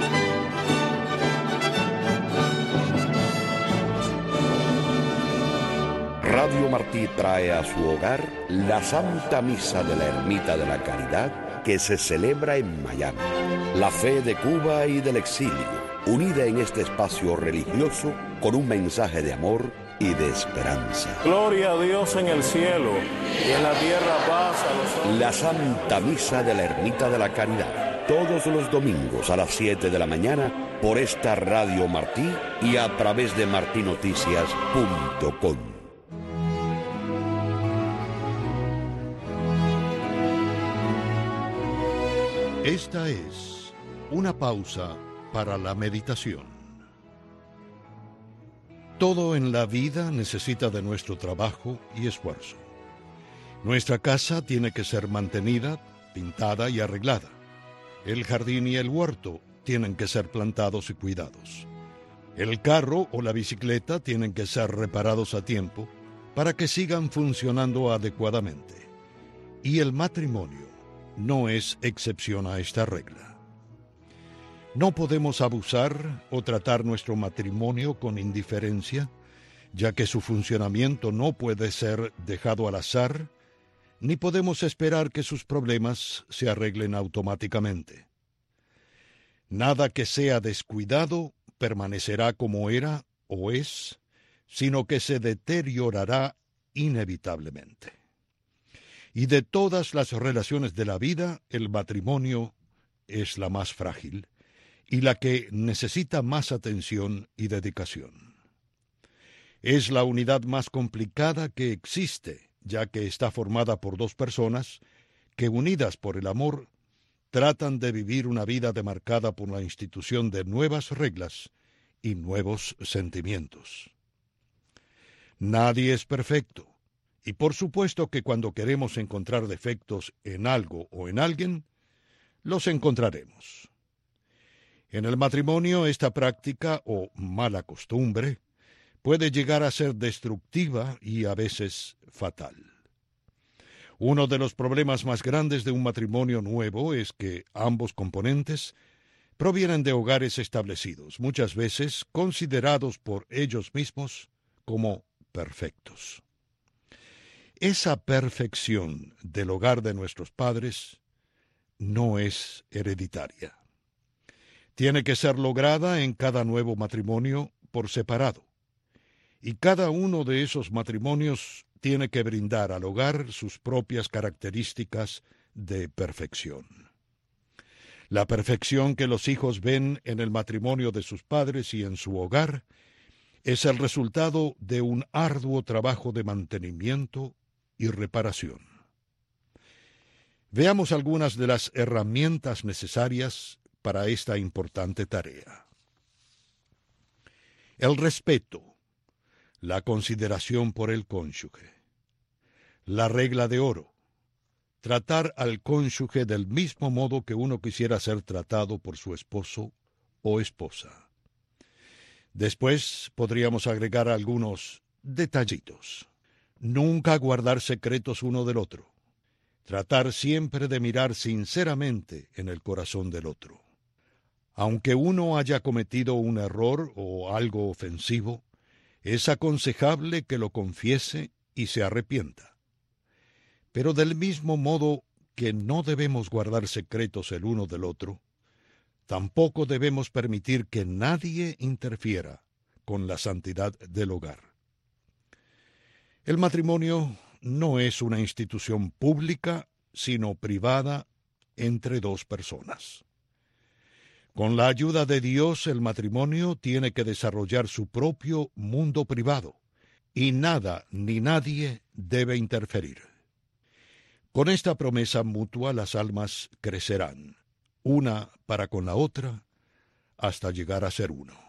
Radio Martí trae a su hogar la Santa Misa de la Ermita de la Caridad que se celebra en Miami. La fe de Cuba y del exilio, unida en este espacio religioso con un mensaje de amor y de esperanza. Gloria a Dios en el cielo y en la tierra paz a los hombres. La Santa Misa de la Ermita de la Caridad, todos los domingos a las 7 de la mañana por esta Radio Martí y a través de martinoticias.com. Esta es una pausa para la meditación. Todo en la vida necesita de nuestro trabajo y esfuerzo. Nuestra casa tiene que ser mantenida, pintada y arreglada. El jardín y el huerto tienen que ser plantados y cuidados. El carro o la bicicleta tienen que ser reparados a tiempo para que sigan funcionando adecuadamente. Y el matrimonio no es excepción a esta regla. No podemos abusar o tratar nuestro matrimonio con indiferencia, ya que su funcionamiento no puede ser dejado al azar, ni podemos esperar que sus problemas se arreglen automáticamente. Nada que sea descuidado permanecerá como era o es, sino que se deteriorará inevitablemente. Y de todas las relaciones de la vida, el matrimonio es la más frágil y la que necesita más atención y dedicación. Es la unidad más complicada que existe, ya que está formada por dos personas que, unidas por el amor, tratan de vivir una vida demarcada por la institución de nuevas reglas y nuevos sentimientos. Nadie es perfecto. Y por supuesto que cuando queremos encontrar defectos en algo o en alguien, los encontraremos. En el matrimonio, esta práctica o mala costumbre puede llegar a ser destructiva y a veces fatal. Uno de los problemas más grandes de un matrimonio nuevo es que ambos componentes provienen de hogares establecidos, muchas veces considerados por ellos mismos como perfectos. Esa perfección del hogar de nuestros padres no es hereditaria. Tiene que ser lograda en cada nuevo matrimonio por separado. Y cada uno de esos matrimonios tiene que brindar al hogar sus propias características de perfección. La perfección que los hijos ven en el matrimonio de sus padres y en su hogar es el resultado de un arduo trabajo de mantenimiento y reparación. Veamos algunas de las herramientas necesarias para esta importante tarea. El respeto, la consideración por el cónyuge, la regla de oro, tratar al cónyuge del mismo modo que uno quisiera ser tratado por su esposo o esposa. Después podríamos agregar algunos detallitos. Nunca guardar secretos uno del otro. Tratar siempre de mirar sinceramente en el corazón del otro. Aunque uno haya cometido un error o algo ofensivo, es aconsejable que lo confiese y se arrepienta. Pero del mismo modo que no debemos guardar secretos el uno del otro, tampoco debemos permitir que nadie interfiera con la santidad del hogar. El matrimonio no es una institución pública, sino privada entre dos personas. Con la ayuda de Dios, el matrimonio tiene que desarrollar su propio mundo privado, y nada ni nadie debe interferir. Con esta promesa mutua las almas crecerán, una para con la otra, hasta llegar a ser uno.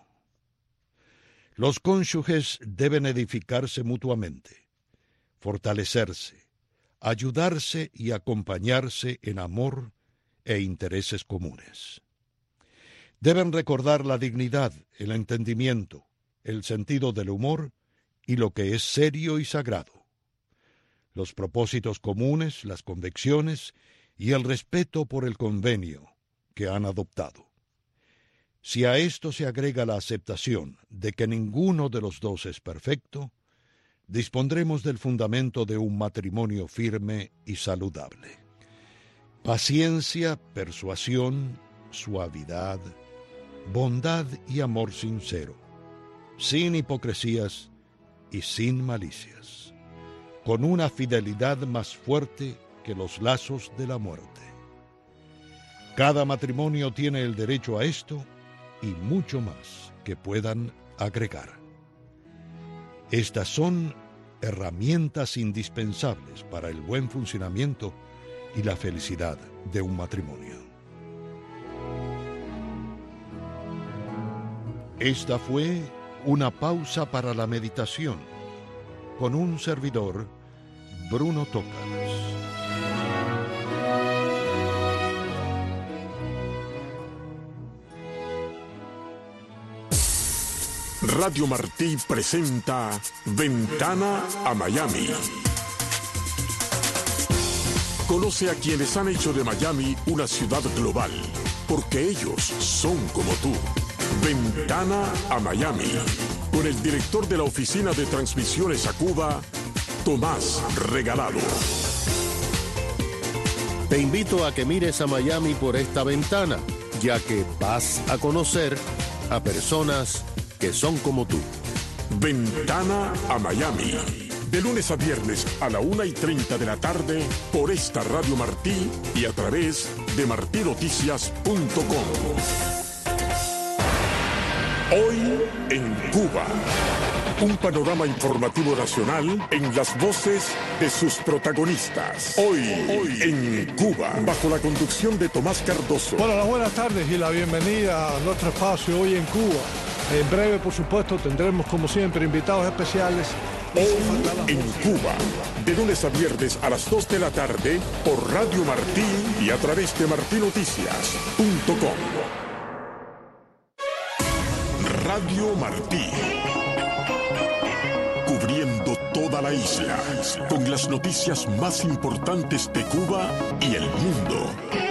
Los cónyuges deben edificarse mutuamente, fortalecerse, ayudarse y acompañarse en amor e intereses comunes. Deben recordar la dignidad, el entendimiento, el sentido del humor y lo que es serio y sagrado. Los propósitos comunes, las convicciones y el respeto por el convenio que han adoptado. Si a esto se agrega la aceptación de que ninguno de los dos es perfecto, dispondremos del fundamento de un matrimonio firme y saludable. Paciencia, persuasión, suavidad, bondad y amor sincero, sin hipocresías y sin malicias, con una fidelidad más fuerte que los lazos de la muerte. Cada matrimonio tiene el derecho a esto y mucho más que puedan agregar. Estas son herramientas indispensables para el buen funcionamiento y la felicidad de un matrimonio. Esta fue una pausa para la meditación con un servidor, Bruno Tócalas. Radio Martí presenta Ventana a Miami. Conoce a quienes han hecho de Miami una ciudad global, porque ellos son como tú. Ventana a Miami, con el director de la Oficina de Transmisiones a Cuba, Tomás Regalado. Te invito a que mires a Miami por esta ventana, ya que vas a conocer a personas que son como tú. Ventana a Miami, de lunes a viernes a la 1:30 de la tarde por esta Radio Martí y a través de martinoticias.com. Hoy en Cuba, un panorama informativo nacional en las voces de sus protagonistas. Hoy en Cuba, bajo la conducción de Tomás Cardoso. Bueno, las buenas tardes y la bienvenida a nuestro espacio Hoy en Cuba. En breve, por supuesto, tendremos como siempre invitados especiales. Hoy en Cuba, de lunes a viernes a las 2 de la tarde por Radio Martí y a través de martinoticias.com. Radio Martí, cubriendo todo toda la isla, con las noticias más importantes de Cuba y el mundo.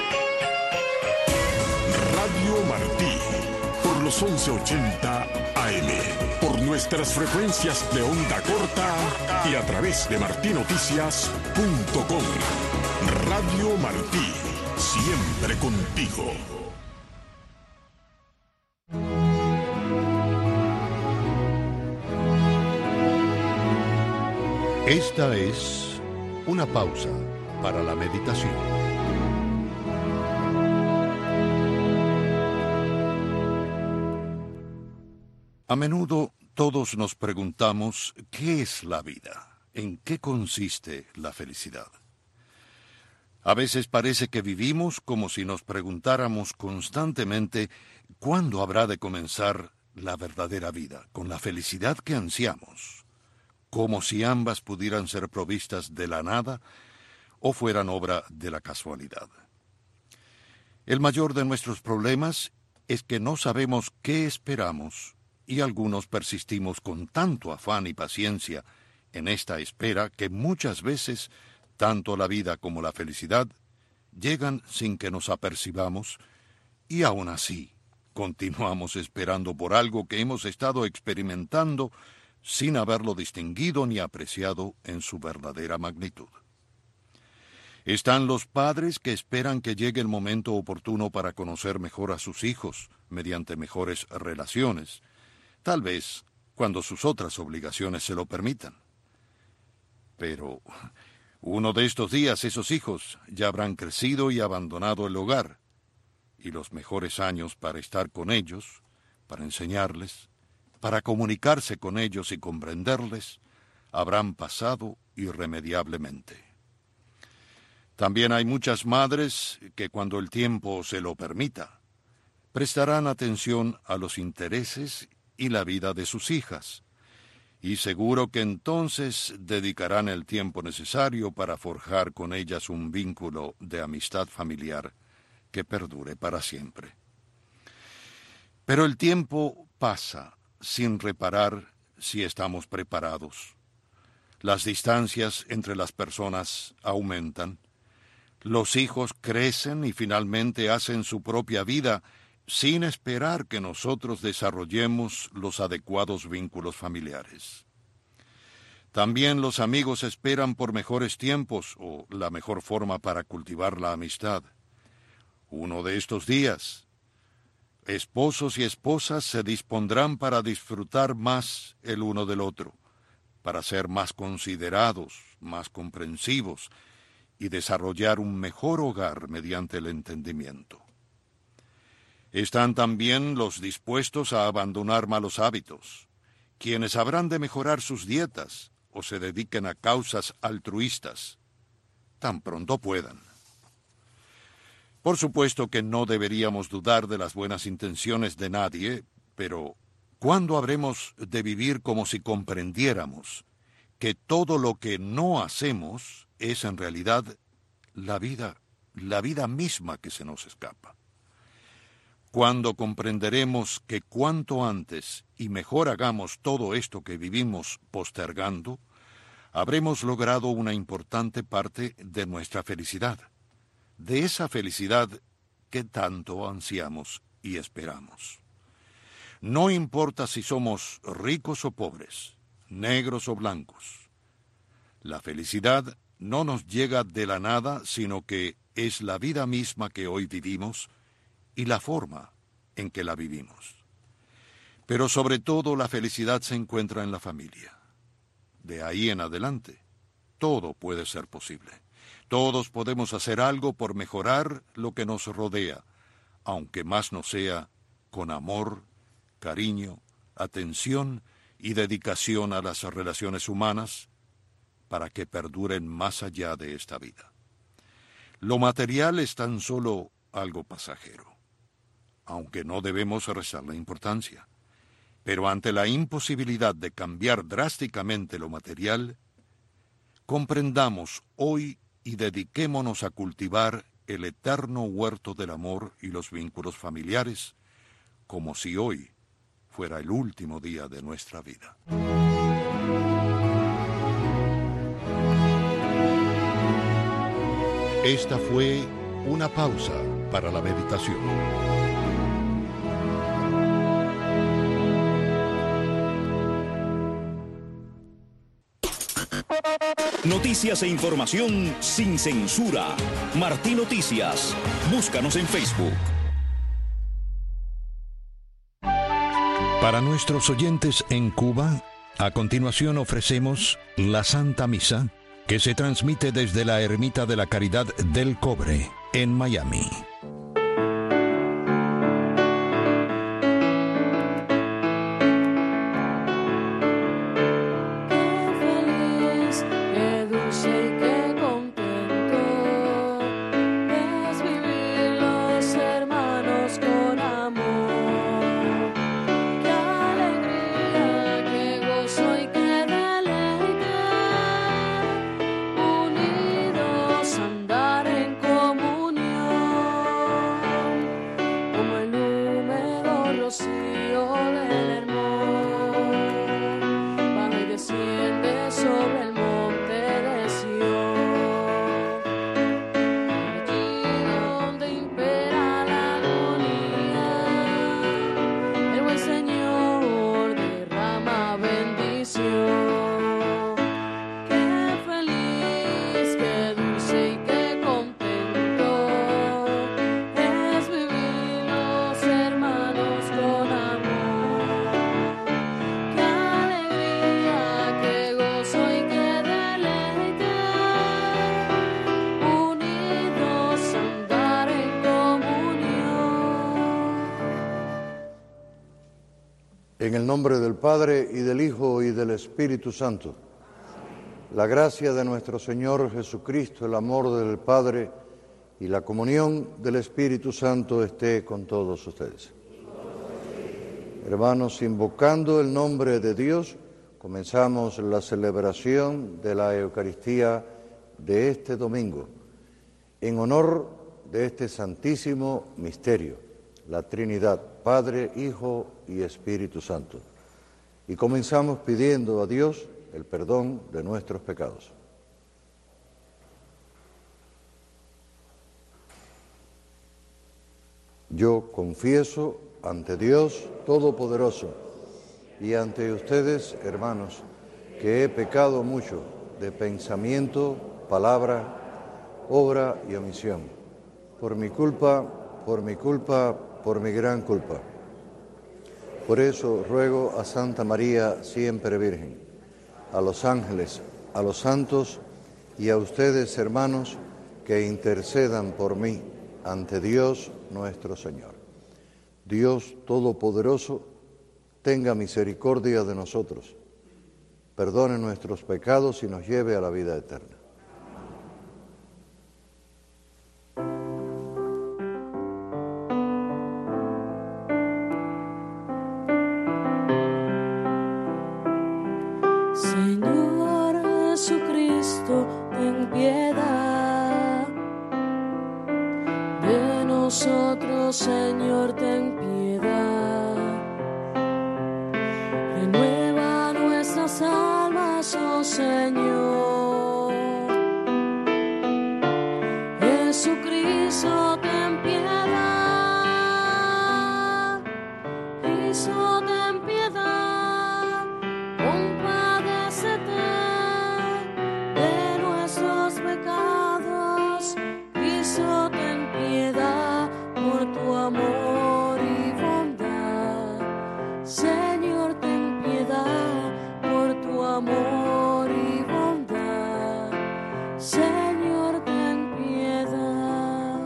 Radio Martí, por los 1180 AM, por nuestras frecuencias de onda corta y a través de martinoticias.com. Radio Martí, siempre contigo. Esta es una pausa para la meditación. A menudo todos nos preguntamos ¿qué es la vida? ¿En qué consiste la felicidad? A veces parece que vivimos como si nos preguntáramos constantemente ¿cuándo habrá de comenzar la verdadera vida, con la felicidad que ansiamos? Como si ambas pudieran ser provistas de la nada o fueran obra de la casualidad. El mayor de nuestros problemas es que no sabemos qué esperamos y algunos persistimos con tanto afán y paciencia en esta espera que muchas veces tanto la vida como la felicidad llegan sin que nos apercibamos y aún así continuamos esperando por algo que hemos estado experimentando sin haberlo distinguido ni apreciado en su verdadera magnitud. Están los padres que esperan que llegue el momento oportuno para conocer mejor a sus hijos mediante mejores relaciones, tal vez cuando sus otras obligaciones se lo permitan. Pero uno de estos días esos hijos ya habrán crecido y abandonado el hogar, y los mejores años para estar con ellos, para enseñarles, para comunicarse con ellos y comprenderles, habrán pasado irremediablemente. También hay muchas madres que cuando el tiempo se lo permita, prestarán atención a los intereses y la vida de sus hijas, y seguro que entonces dedicarán el tiempo necesario para forjar con ellas un vínculo de amistad familiar que perdure para siempre. Pero el tiempo pasa sin reparar si estamos preparados. Las distancias entre las personas aumentan. Los hijos crecen y finalmente hacen su propia vida sin esperar que nosotros desarrollemos los adecuados vínculos familiares. También los amigos esperan por mejores tiempos o la mejor forma para cultivar la amistad. Uno de estos días, esposos y esposas se dispondrán para disfrutar más el uno del otro, para ser más considerados, más comprensivos y desarrollar un mejor hogar mediante el entendimiento. Están también los dispuestos a abandonar malos hábitos, quienes habrán de mejorar sus dietas o se dediquen a causas altruistas, tan pronto puedan. Por supuesto que no deberíamos dudar de las buenas intenciones de nadie, pero ¿cuándo habremos de vivir como si comprendiéramos que todo lo que no hacemos es en realidad la vida misma que se nos escapa? ¿Cuándo comprenderemos que cuanto antes y mejor hagamos todo esto que vivimos postergando, habremos logrado una importante parte de nuestra felicidad? De esa felicidad que tanto ansiamos y esperamos. No importa si somos ricos o pobres, negros o blancos. La felicidad no nos llega de la nada, sino que es la vida misma que hoy vivimos y la forma en que la vivimos. Pero sobre todo la felicidad se encuentra en la familia. De ahí en adelante, todo puede ser posible. Todos podemos hacer algo por mejorar lo que nos rodea, aunque más no sea con amor, cariño, atención y dedicación a las relaciones humanas, para que perduren más allá de esta vida. Lo material es tan solo algo pasajero, aunque no debemos restarle importancia. Pero ante la imposibilidad de cambiar drásticamente lo material, comprendamos hoy y dediquémonos a cultivar el eterno huerto del amor y los vínculos familiares, como si hoy fuera el último día de nuestra vida. Esta fue una pausa para la meditación. Noticias e información sin censura. Martí Noticias. Búscanos en Facebook. Para nuestros oyentes en Cuba, a continuación ofrecemos la Santa Misa, que se transmite desde la Ermita de la Caridad del Cobre, en Miami. En el nombre del Padre, y del Hijo, y del Espíritu Santo. La gracia de nuestro Señor Jesucristo, el amor del Padre y la comunión del Espíritu Santo esté con todos ustedes. Hermanos, invocando el nombre de Dios, comenzamos la celebración de la Eucaristía de este domingo, en honor de este santísimo misterio, la Trinidad, Padre, Hijo y Espíritu Santo. Y comenzamos pidiendo a Dios el perdón de nuestros pecados. Yo confieso ante Dios Todopoderoso y ante ustedes, hermanos, que he pecado mucho de pensamiento, palabra, obra y omisión, por mi culpa, por mi gran culpa. Por eso ruego a Santa María, siempre Virgen, a los ángeles, a los santos y a ustedes, hermanos, que intercedan por mí ante Dios nuestro Señor. Dios Todopoderoso, tenga misericordia de nosotros, perdone nuestros pecados y nos lleve a la vida eterna. Señor Jesucristo, ten piedad de nosotros, Señor, ten piedad. Renueva nuestras almas, oh Señor. Jesucristo, ten piedad. Cristo, ten piedad. Compadécete de nuestros pecados. Cristo, ten piedad por tu amor y bondad. Señor, ten piedad por tu amor y bondad. Señor, ten piedad.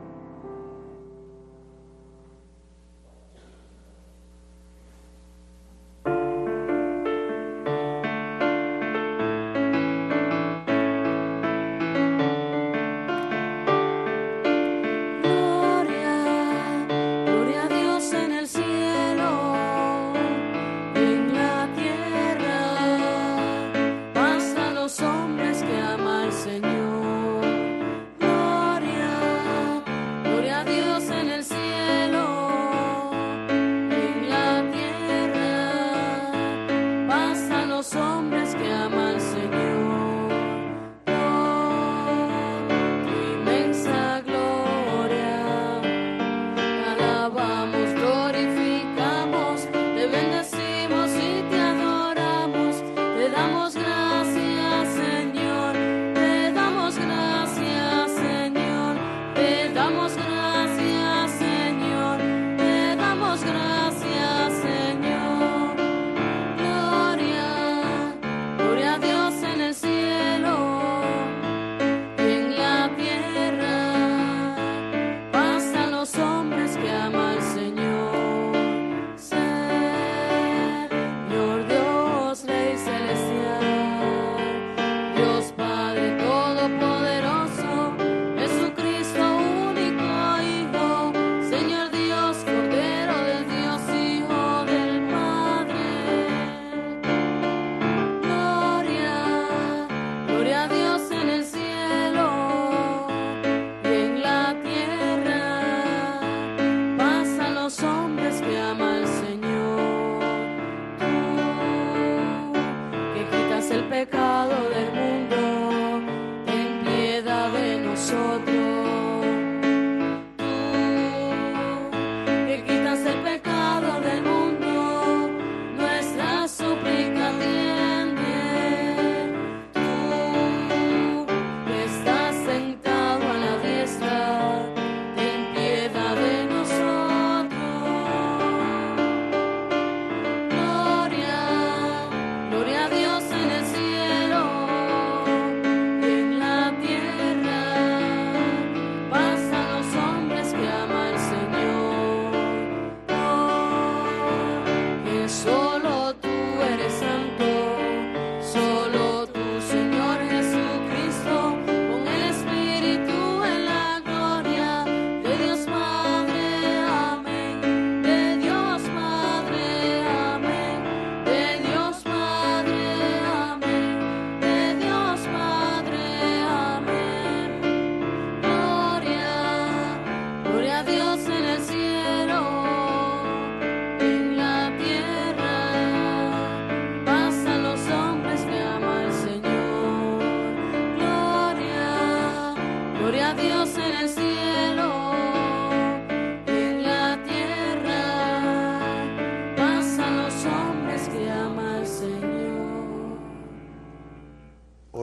Gloria a Dios en el cielo, en la tierra,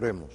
Oremos.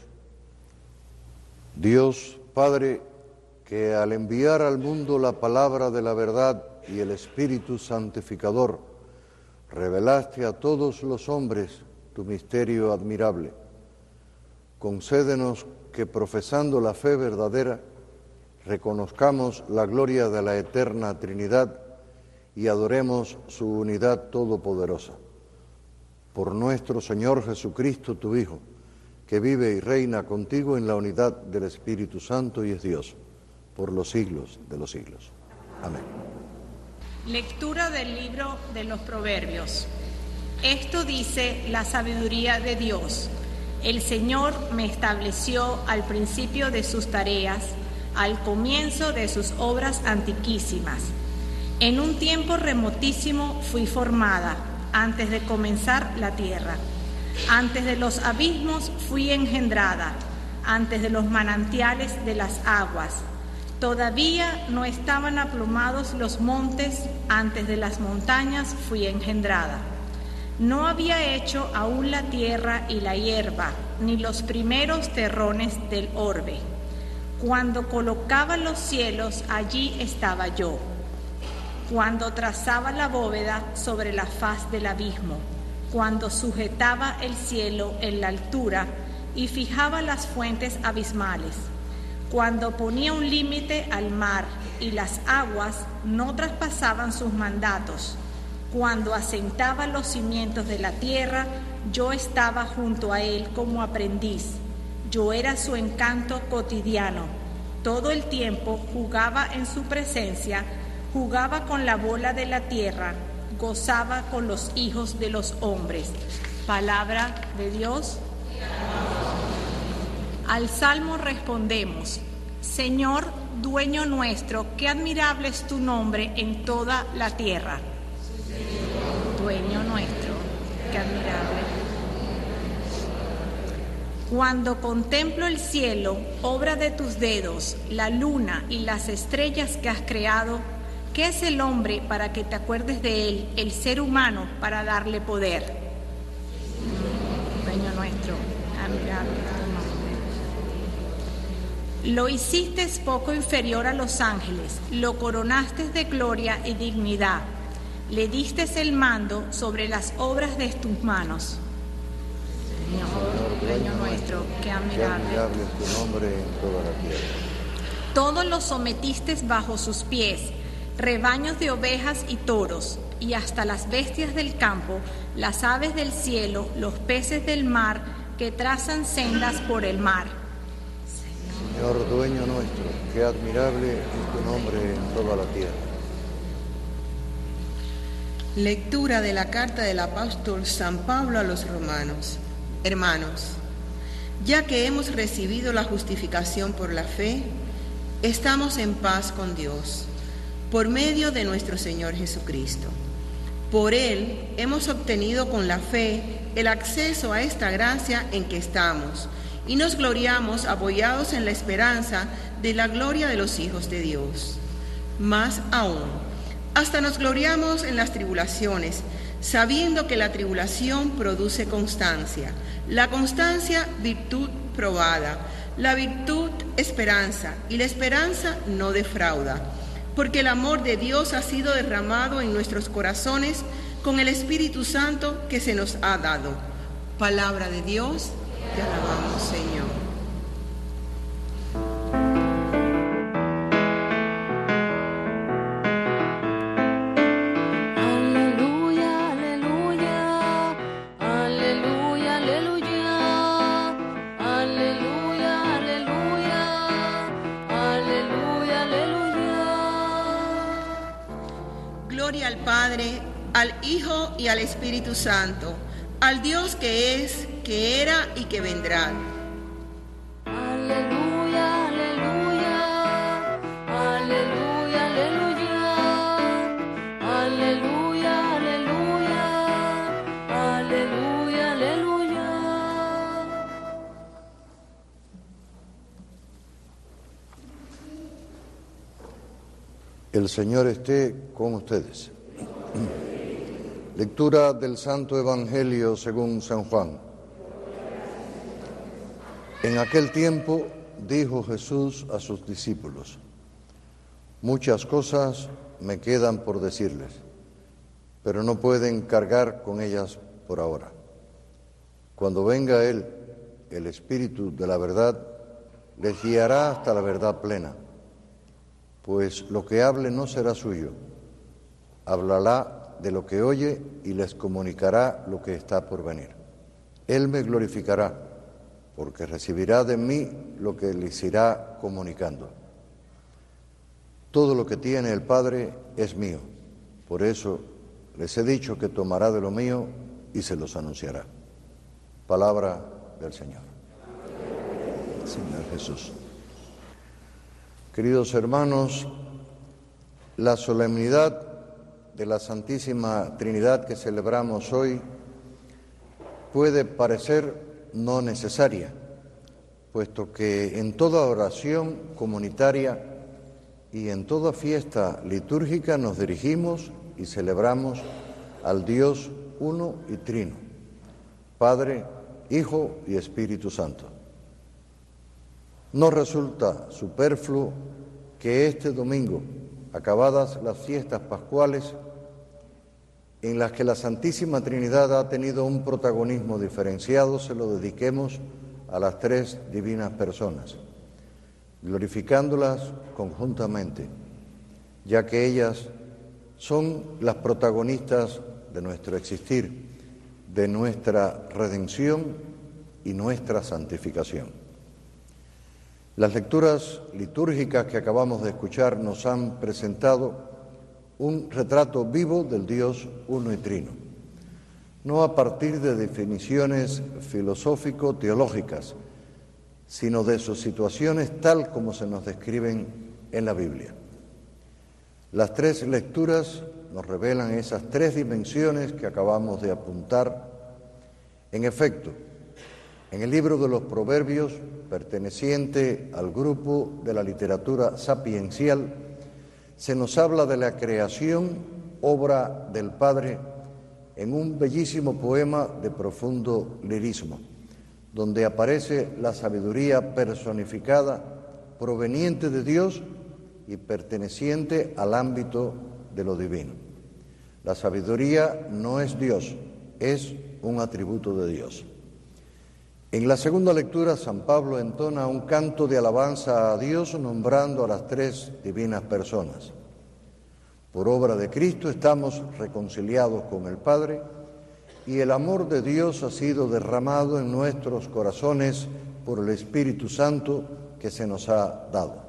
Dios Padre, que al enviar al mundo la palabra de la verdad y el Espíritu santificador, revelaste a todos los hombres tu misterio admirable. Concédenos que, profesando la fe verdadera, reconozcamos la gloria de la eterna Trinidad y adoremos su unidad todopoderosa. Por nuestro Señor Jesucristo, tu Hijo, que vive y reina contigo en la unidad del Espíritu Santo y es Dios, por los siglos de los siglos. Amén. Lectura del libro de los Proverbios. Esto dice la sabiduría de Dios. El Señor me estableció al principio de sus tareas, al comienzo de sus obras antiquísimas. En un tiempo remotísimo fui formada, antes de comenzar la tierra. Antes de los abismos fui engendrada, antes de los manantiales de las aguas. Todavía no estaban aplumados los montes, antes de las montañas fui engendrada. No había hecho aún la tierra y la hierba, ni los primeros terrones del orbe. Cuando colocaba los cielos, allí estaba yo. Cuando trazaba la bóveda sobre la faz del abismo, cuando sujetaba el cielo en la altura y fijaba las fuentes abismales, cuando ponía un límite al mar y las aguas no traspasaban sus mandatos, cuando asentaba los cimientos de la tierra, yo estaba junto a él como aprendiz. Yo era su encanto cotidiano. Todo el tiempo jugaba en su presencia, jugaba con la bola de la tierra, gozaba con los hijos de los hombres. Palabra de Dios. Al salmo respondemos: Señor, dueño nuestro, qué admirable es tu nombre en toda la tierra. Dueño nuestro, qué admirable. Cuando contemplo el cielo, obra de tus dedos, la luna y las estrellas que has creado, ¿qué es el hombre para que te acuerdes de él, el ser humano para darle poder? Dueño nuestro, admirable tu nombre. Lo hiciste poco inferior a los ángeles, lo coronaste de gloria y dignidad. Le diste el mando sobre las obras de tus manos. Señor, dueño nuestro, qué admirable es tu nombre en toda la tierra. Todos los sometiste bajo sus pies, rebaños de ovejas y toros, y hasta las bestias del campo, las aves del cielo, los peces del mar, que trazan sendas por el mar. Señor, dueño nuestro, qué admirable es tu nombre en toda la tierra. Lectura de la carta del apóstol San Pablo a los romanos. Hermanos, ya que hemos recibido la justificación por la fe, estamos en paz con Dios, por medio de nuestro Señor Jesucristo. Por Él hemos obtenido con la fe el acceso a esta gracia en que estamos, y nos gloriamos apoyados en la esperanza de la gloria de los hijos de Dios. Más aún, hasta nos gloriamos en las tribulaciones, sabiendo que la tribulación produce constancia, la constancia virtud probada, la virtud esperanza, y la esperanza no defrauda, porque el amor de Dios ha sido derramado en nuestros corazones con el Espíritu Santo que se nos ha dado. Palabra de Dios, te alabamos, Señor. Gloria al Padre, al Hijo y al Espíritu Santo, al Dios que es, que era y que vendrá. Aleluya, aleluya, aleluya, aleluya, aleluya, aleluya, aleluya, aleluya. El Señor esté con ustedes. Lectura del Santo Evangelio según San Juan. En aquel tiempo dijo Jesús a sus discípulos: muchas cosas me quedan por decirles, pero no pueden cargar con ellas por ahora. Cuando venga Él, el Espíritu de la verdad, les guiará hasta la verdad plena, pues lo que hable no será suyo, hablará de lo que oye y les comunicará lo que está por venir. Él me glorificará, porque recibirá de mí lo que les irá comunicando. Todo lo que tiene el Padre es mío, por eso les he dicho que tomará de lo mío y se los anunciará. Palabra del Señor. Señor Jesús. Queridos hermanos, la solemnidad de la Santísima Trinidad que celebramos hoy puede parecer no necesaria, puesto que en toda oración comunitaria y en toda fiesta litúrgica nos dirigimos y celebramos al Dios uno y trino, Padre, Hijo y Espíritu Santo. No resulta superfluo que este domingo, acabadas las fiestas pascuales, en las que la Santísima Trinidad ha tenido un protagonismo diferenciado, se lo dediquemos a las tres divinas personas, glorificándolas conjuntamente, ya que ellas son las protagonistas de nuestro existir, de nuestra redención y nuestra santificación. Las lecturas litúrgicas que acabamos de escuchar nos han presentado un retrato vivo del Dios uno y trino, no a partir de definiciones filosófico-teológicas, sino de sus situaciones tal como se nos describen en la Biblia. Las tres lecturas nos revelan esas tres dimensiones que acabamos de apuntar. En efecto, en el libro de los Proverbios, perteneciente al grupo de la literatura sapiencial, se nos habla de la creación, obra del Padre, en un bellísimo poema de profundo lirismo, donde aparece la sabiduría personificada, proveniente de Dios y perteneciente al ámbito de lo divino. La sabiduría no es Dios, es un atributo de Dios. En la segunda lectura, San Pablo entona un canto de alabanza a Dios nombrando a las tres divinas personas. Por obra de Cristo estamos reconciliados con el Padre y el amor de Dios ha sido derramado en nuestros corazones por el Espíritu Santo que se nos ha dado.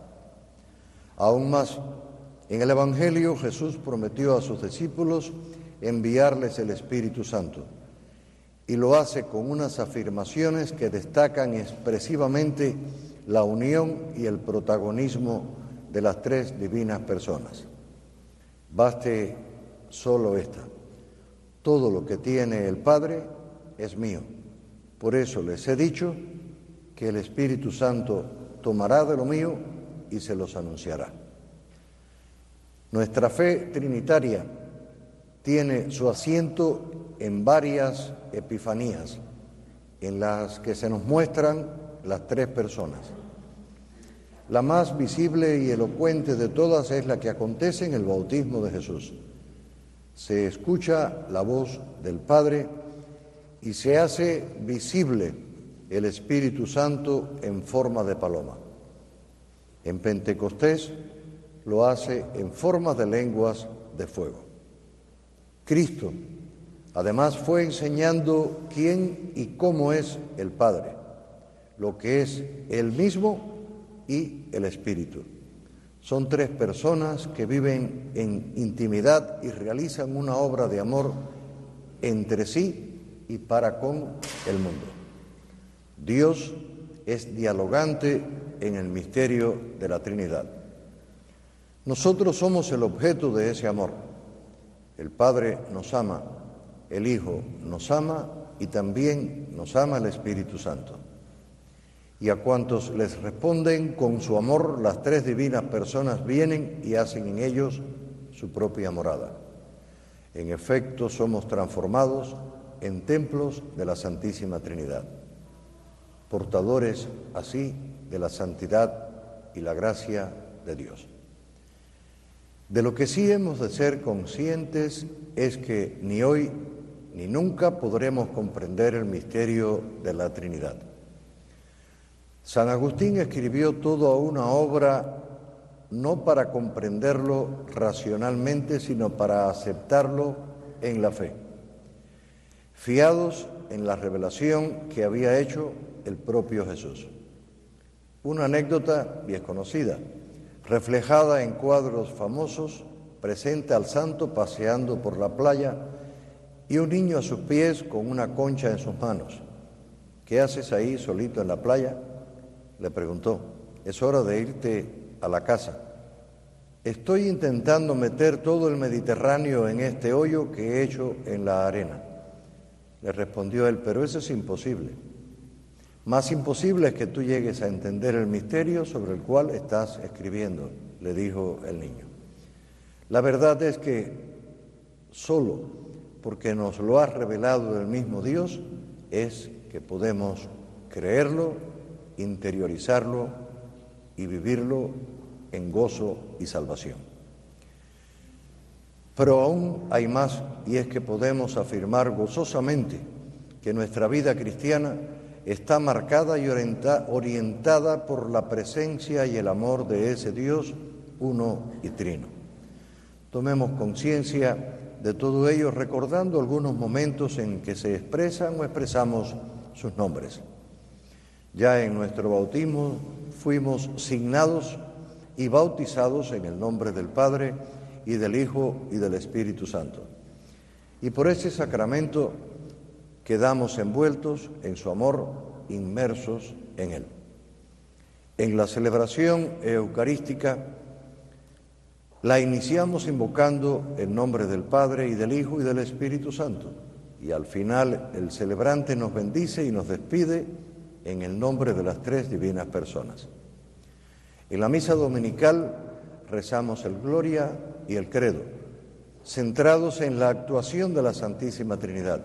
Aún más, en el Evangelio Jesús prometió a sus discípulos enviarles el Espíritu Santo, y lo hace con unas afirmaciones que destacan expresivamente la unión y el protagonismo de las tres divinas personas. Baste solo esta: todo lo que tiene el Padre es mío. Por eso les he dicho que el Espíritu Santo tomará de lo mío y se los anunciará. Nuestra fe trinitaria tiene su asiento en varias epifanías, en las que se nos muestran las tres personas. La más visible y elocuente de todas es la que acontece en el bautismo de Jesús. Se escucha la voz del Padre y se hace visible el Espíritu Santo en forma de paloma. En Pentecostés lo hace en forma de lenguas de fuego. Cristo, además, fue enseñando quién y cómo es el Padre, lo que es Él mismo y el Espíritu. Son tres personas que viven en intimidad y realizan una obra de amor entre sí y para con el mundo. Dios es dialogante en el misterio de la Trinidad. Nosotros somos el objeto de ese amor. El Padre nos ama, el Hijo nos ama y también nos ama el Espíritu Santo. Y a cuantos les responden con su amor, las tres divinas personas vienen y hacen en ellos su propia morada. En efecto, somos transformados en templos de la Santísima Trinidad. portadores así de la santidad y la gracia de Dios. De lo que sí hemos de ser conscientes es que ni hoy ni nunca podremos comprender el misterio de la Trinidad. San Agustín escribió toda una obra no para comprenderlo racionalmente, sino para aceptarlo en la fe, fiados en la revelación que había hecho el propio Jesús. Una anécdota bien conocida, reflejada en cuadros famosos, presenta al santo paseando por la playa y un niño a sus pies con una concha en sus manos. ¿Qué haces ahí solito en la playa?, le preguntó. Es hora de irte a la casa. Estoy intentando meter todo el Mediterráneo en este hoyo que he hecho en la arena. Le respondió él, pero eso es imposible. Más imposible es que tú llegues a entender el misterio sobre el cual estás escribiendo, le dijo el niño. La verdad es que solo porque nos lo ha revelado el mismo Dios es que podemos creerlo, interiorizarlo y vivirlo en gozo y salvación. Pero aún hay más, y es que podemos afirmar gozosamente que nuestra vida cristiana está marcada y orientada por la presencia y el amor de ese Dios uno y trino. Tomemos conciencia de todo ello recordando algunos momentos en que se expresan o expresamos sus nombres. Ya en nuestro bautismo fuimos signados y bautizados en el nombre del Padre y del Hijo y del Espíritu Santo. Y por ese sacramento quedamos envueltos en su amor, inmersos en él. En la celebración eucarística la iniciamos invocando el nombre del Padre y del Hijo y del Espíritu Santo. Y al final el celebrante nos bendice y nos despide en el nombre de las tres divinas personas. En la misa dominical rezamos el Gloria y el Credo, centrados en la actuación de la Santísima Trinidad.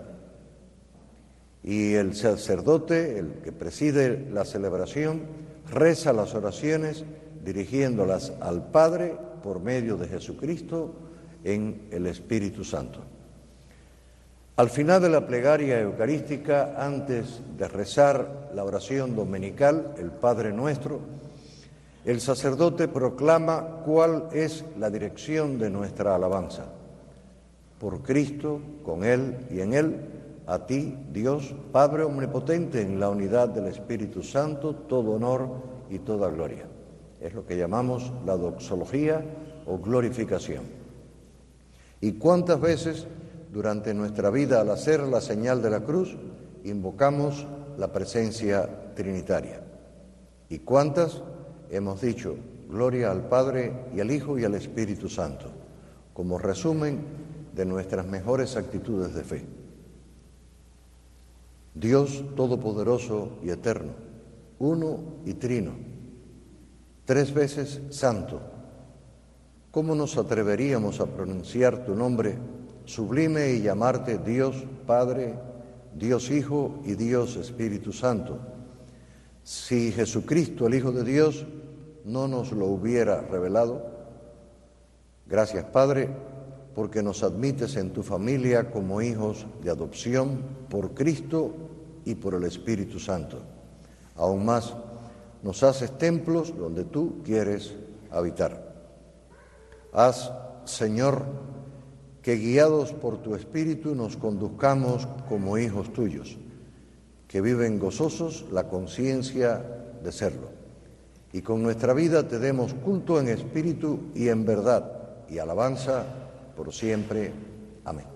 Y el sacerdote, el que preside la celebración, reza las oraciones dirigiéndolas al Padre por medio de Jesucristo en el Espíritu Santo. Al final de la plegaria eucarística, antes de rezar la oración dominical, el Padre Nuestro, el sacerdote proclama cuál es la dirección de nuestra alabanza. Por Cristo, con Él y en Él, a ti, Dios, Padre omnipotente, en la unidad del Espíritu Santo, todo honor y toda gloria. Es lo que llamamos la doxología o glorificación. ¿Y cuántas veces durante nuestra vida, al hacer la señal de la cruz, invocamos la presencia trinitaria? ¿Y cuántas hemos dicho gloria al Padre y al Hijo y al Espíritu Santo, como resumen de nuestras mejores actitudes de fe? Dios Todopoderoso y Eterno, uno y trino, tres veces santo, ¿cómo nos atreveríamos a pronunciar tu nombre sublime y llamarte Dios Padre, Dios Hijo y Dios Espíritu Santo, si Jesucristo, el Hijo de Dios, no nos lo hubiera revelado? Gracias, Padre, porque nos admites en tu familia como hijos de adopción por Cristo y por el Espíritu Santo. Aún más, nos haces templos donde tú quieres habitar. Haz, Señor, que guiados por tu Espíritu nos conduzcamos como hijos tuyos, que viven gozosos la conciencia de serlo. Y con nuestra vida te demos culto en espíritu y en verdad, y alabanza por siempre. Amén.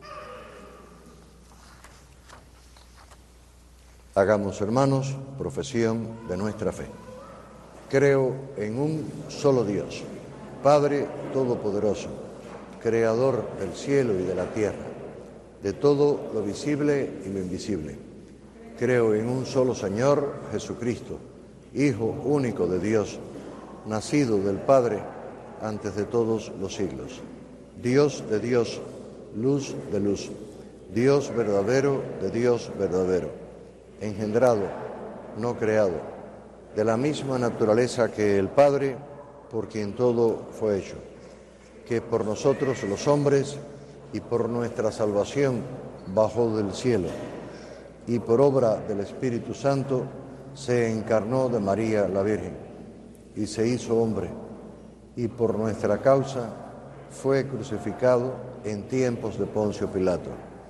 Hagamos, hermanos, profesión de nuestra fe. Creo en un solo Dios, Padre Todopoderoso, Creador del cielo y de la tierra, de todo lo visible y lo invisible. Creo en un solo Señor, Jesucristo, Hijo único de Dios, nacido del Padre antes de todos los siglos. Dios de Dios, luz de luz, Dios verdadero de Dios verdadero, engendrado no creado, de la misma naturaleza que el Padre, por quien todo fue hecho, que por nosotros los hombres y por nuestra salvación bajó del cielo, y por obra del Espíritu Santo se encarnó de María la Virgen, y se hizo hombre, y por nuestra causa fue crucificado en tiempos de Poncio Pilato.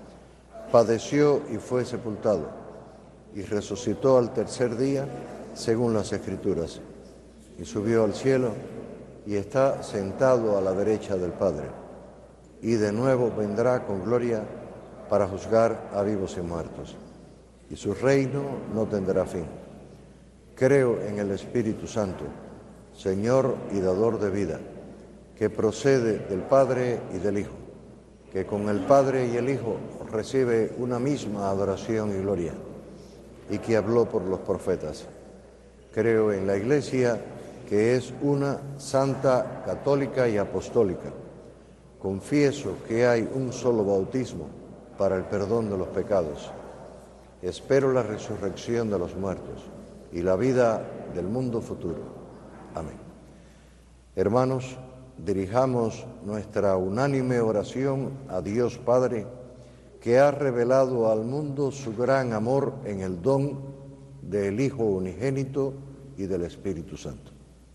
Padeció y fue sepultado, y resucitó al tercer día, según las Escrituras, y subió al cielo, y está sentado a la derecha del Padre, y de nuevo vendrá con gloria para juzgar a vivos y muertos, y su reino no tendrá fin. Creo en el Espíritu Santo, Señor y dador de vida, que procede del Padre y del Hijo, que con el Padre y el Hijo recibe una misma adoración y gloria, y que habló por los profetas. Creo en la Iglesia, que es una, santa, católica y apostólica. Confieso que hay un solo bautismo para el perdón de los pecados. Espero la resurrección de los muertos y la vida del mundo futuro. Amén. Hermanos, dirijamos nuestra unánime oración a Dios Padre, que ha revelado al mundo su gran amor en el don del Hijo unigénito y del Espíritu Santo.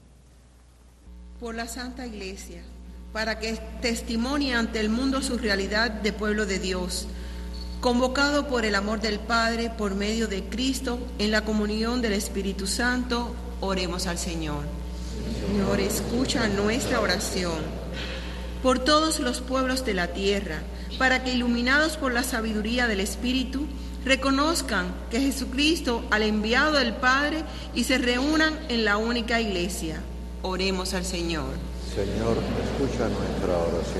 Por la Santa Iglesia, para que testimonie ante el mundo su realidad de pueblo de Dios, convocado por el amor del Padre por medio de Cristo en la comunión del Espíritu Santo, oremos al Señor. Señor, escucha nuestra oración. Por todos los pueblos de la tierra, para que iluminados por la sabiduría del Espíritu, reconozcan que Jesucristo al enviado del Padre y se reúnan en la única Iglesia. Oremos al Señor. Señor, escucha nuestra oración.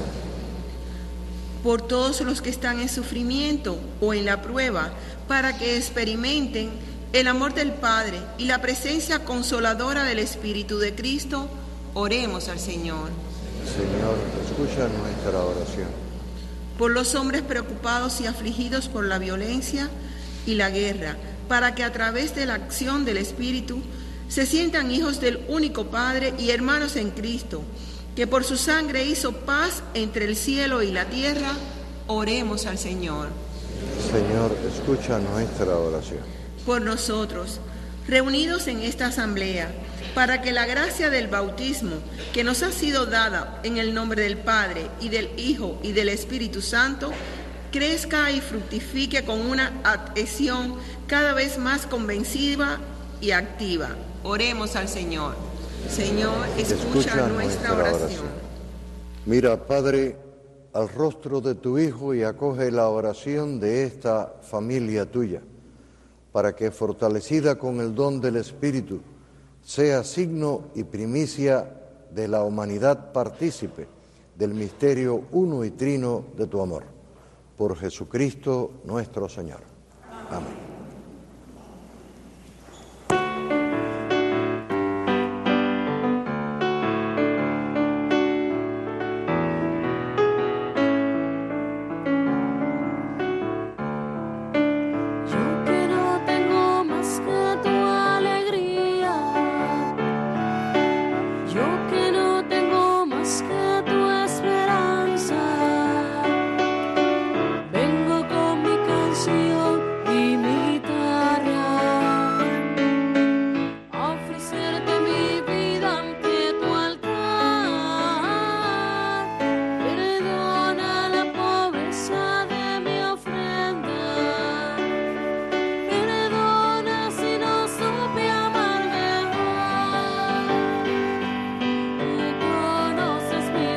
Por todos los que están en sufrimiento o en la prueba, para que experimenten el amor del Padre y la presencia consoladora del Espíritu de Cristo, oremos al Señor. Señor, escucha nuestra oración. Por los hombres preocupados y afligidos por la violencia y la guerra, para que a través de la acción del Espíritu se sientan hijos del único Padre y hermanos en Cristo, que por su sangre hizo paz entre el cielo y la tierra, oremos al Señor. Señor, escucha nuestra oración. Por nosotros, reunidos en esta asamblea, para que la gracia del bautismo que nos ha sido dada en el nombre del Padre y del Hijo y del Espíritu Santo, crezca y fructifique con una adhesión cada vez más convenciva y activa. Oremos al Señor. Señor, escucha nuestra oración. Mira, Padre, al rostro de tu Hijo y acoge la oración de esta familia tuya, para que, fortalecida con el don del Espíritu, sea signo y primicia de la humanidad partícipe del misterio uno y trino de tu amor. Por Jesucristo nuestro Señor. Amén.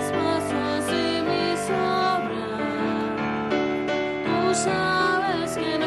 Sabes que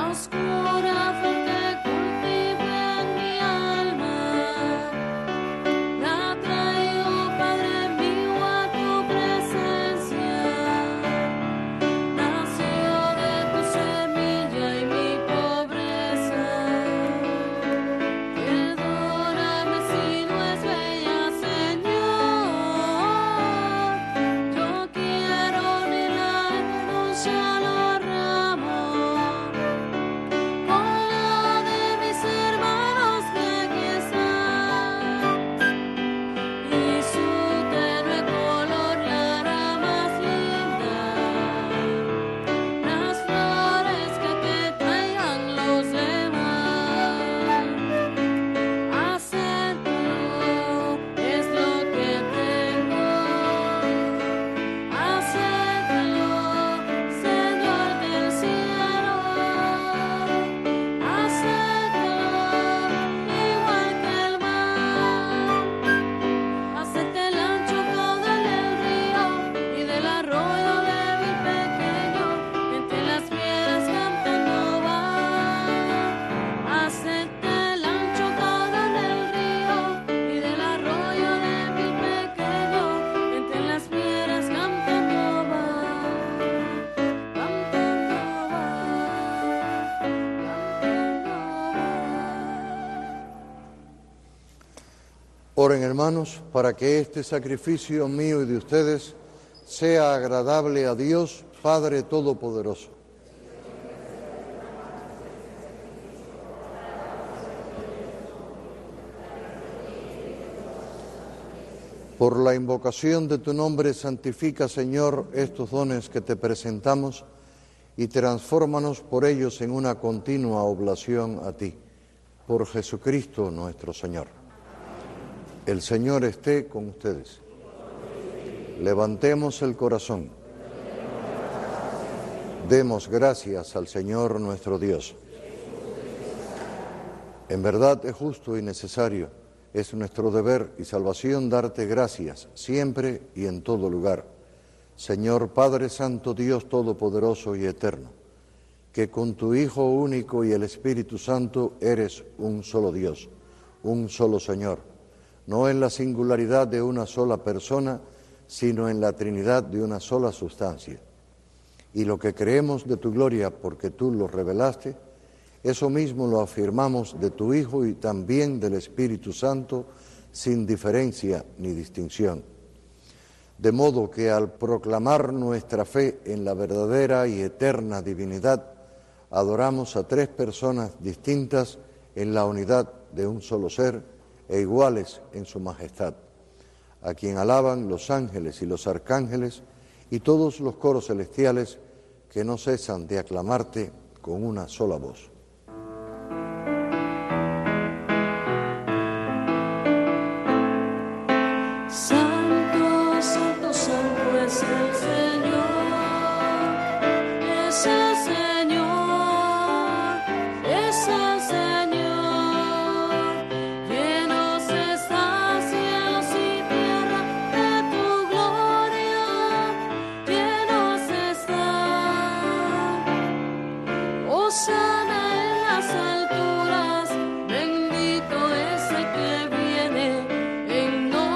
Oren, hermanos, para que este sacrificio mío y de ustedes sea agradable a Dios, Padre Todopoderoso. Por la invocación de tu nombre, santifica, Señor, estos dones que te presentamos y transfórmanos por ellos en una continua oblación a ti. Por Jesucristo nuestro Señor. El Señor esté con ustedes. Levantemos el corazón. Demos gracias al Señor nuestro Dios. En verdad es justo y necesario, es nuestro deber y salvación darte gracias siempre y en todo lugar. Señor Padre Santo, Dios Todopoderoso y Eterno, que con tu Hijo único y el Espíritu Santo eres un solo Dios, un solo Señor, no en la singularidad de una sola persona, sino en la Trinidad de una sola sustancia. Y lo que creemos de tu gloria, porque tú lo revelaste, eso mismo lo afirmamos de tu Hijo y también del Espíritu Santo, sin diferencia ni distinción. De modo que al proclamar nuestra fe en la verdadera y eterna divinidad, adoramos a tres personas distintas en la unidad de un solo ser e iguales en su majestad, a quien alaban los ángeles y los arcángeles y todos los coros celestiales que no cesan de aclamarte con una sola voz. Santo, santo, santo es el Señor, es el Señor, es el Señor. Llenos están cielos y tierra de tu gloria, llenos están. Hosana en las alturas, bendito es el que viene. En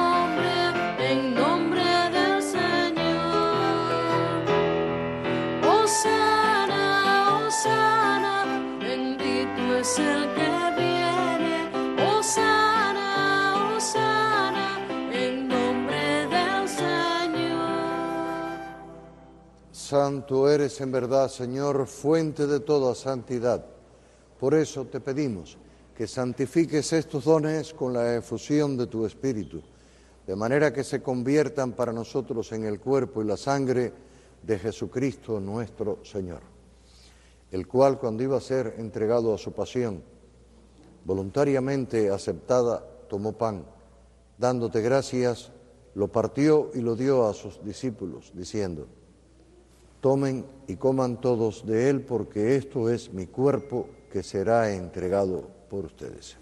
nombre del Señor. Hosana, hosana, bendito es el que viene. Hosana, hosana, en nombre del Señor. Santo eres en verdad, Señor, fuente de toda santidad. Por eso te pedimos que santifiques estos dones con la efusión de tu Espíritu, de manera que se conviertan para nosotros en el cuerpo y la sangre de Jesucristo nuestro Señor, el cual, cuando iba a ser entregado a su pasión, voluntariamente aceptada, tomó pan, dándote gracias, lo partió y lo dio a sus discípulos, diciendo: tomen y coman todos de él, porque esto es mi cuerpo que será entregado por ustedes.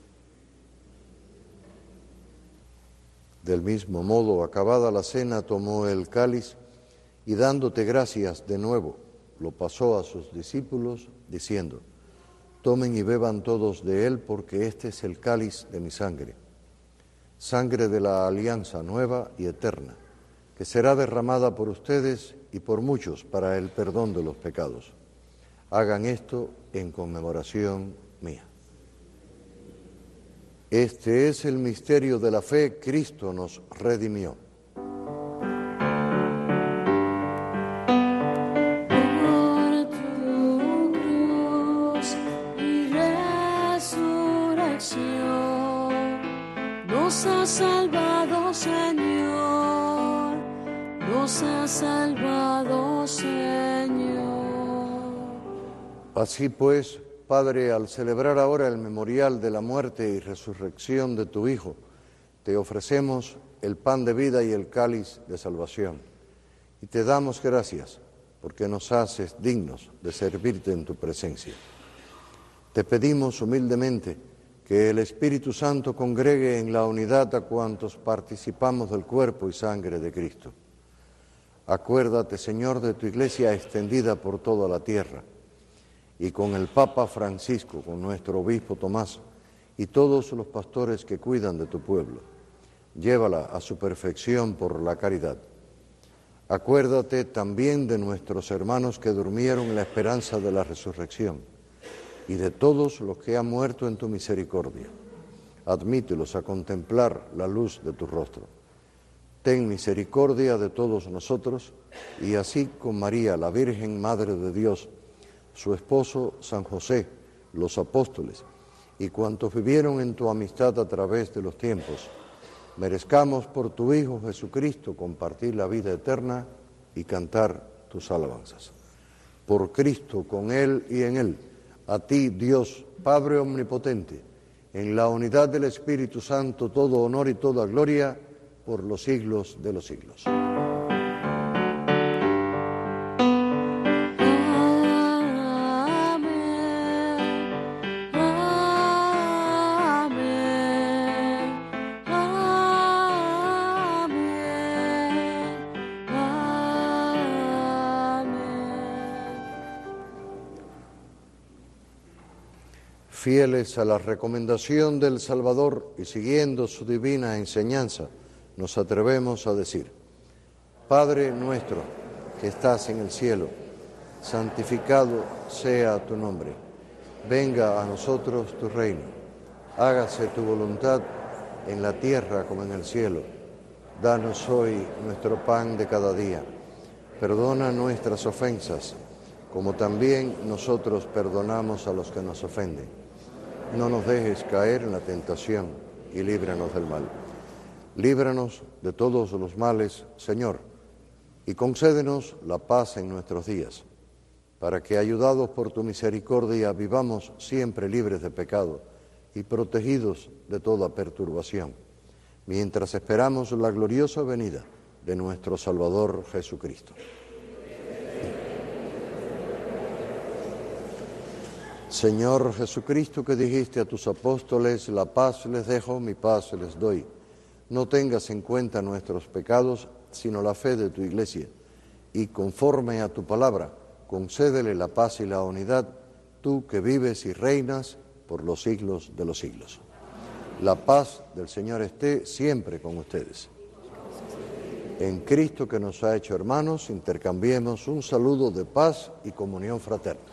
Del mismo modo, acabada la cena, tomó el cáliz y dándote gracias de nuevo, lo pasó a sus discípulos, diciendo: Tomen y beban todos de él, porque este es el cáliz de mi sangre, sangre de la alianza nueva y eterna, que será derramada por ustedes y por muchos para el perdón de los pecados. Hagan esto en conmemoración mía. Este es el misterio de la fe. Cristo nos redimió. Por tu cruz y resurrección nos has salvado, Señor, nos has salvado, Señor. Así pues, Padre, al celebrar ahora el memorial de la muerte y resurrección de tu Hijo, te ofrecemos el pan de vida y el cáliz de salvación. Y te damos gracias porque nos haces dignos de servirte en tu presencia. Te pedimos humildemente que el Espíritu Santo congregue en la unidad a cuantos participamos del cuerpo y sangre de Cristo. Acuérdate, Señor, de tu Iglesia extendida por toda la tierra, y con el Papa Francisco, con nuestro obispo Tomás y todos los pastores que cuidan de tu pueblo. Llévala a su perfección por la caridad. Acuérdate también de nuestros hermanos que durmieron en la esperanza de la resurrección y de todos los que han muerto en tu misericordia. Admítelos a contemplar la luz de tu rostro. Ten misericordia de todos nosotros y así con María, la Virgen Madre de Dios, su esposo San José, los apóstoles y cuantos vivieron en tu amistad a través de los tiempos, merezcamos por tu Hijo Jesucristo compartir la vida eterna y cantar tus alabanzas. Por Cristo, con Él y en Él, a ti, Dios, Padre Omnipotente, en la unidad del Espíritu Santo, todo honor y toda gloria por los siglos de los siglos. Fieles a la recomendación del Salvador y siguiendo su divina enseñanza, nos atrevemos a decir: Padre nuestro que estás en el cielo, santificado sea tu nombre. Venga a nosotros tu reino. Hágase tu voluntad en la tierra como en el cielo. Danos hoy nuestro pan de cada día. Perdona nuestras ofensas, como también nosotros perdonamos a los que nos ofenden. No nos dejes caer en la tentación y líbranos del mal. Líbranos de todos los males, Señor, y concédenos la paz en nuestros días, para que, ayudados por tu misericordia, vivamos siempre libres de pecado y protegidos de toda perturbación, mientras esperamos la gloriosa venida de nuestro Salvador Jesucristo. Señor Jesucristo, que dijiste a tus apóstoles: la paz les dejo, mi paz les doy. No tengas en cuenta nuestros pecados, sino la fe de tu Iglesia, y conforme a tu palabra, concédele la paz y la unidad, tú que vives y reinas por los siglos de los siglos. La paz del Señor esté siempre con ustedes. En Cristo, que nos ha hecho hermanos, intercambiemos un saludo de paz y comunión fraterna.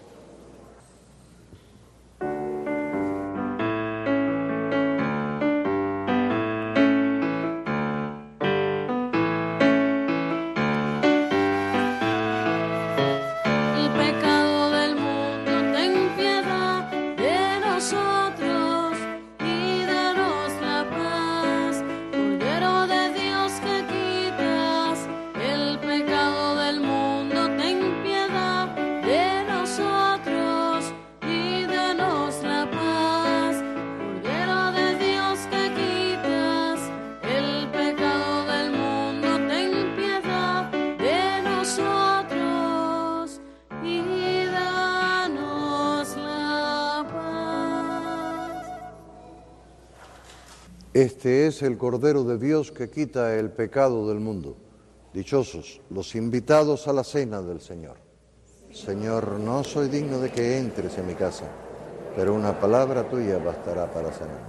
Este es el Cordero de Dios que quita el pecado del mundo. Dichosos los invitados a la cena del Señor. Señor, no soy digno de que entres en mi casa, pero una palabra tuya bastará para sanar.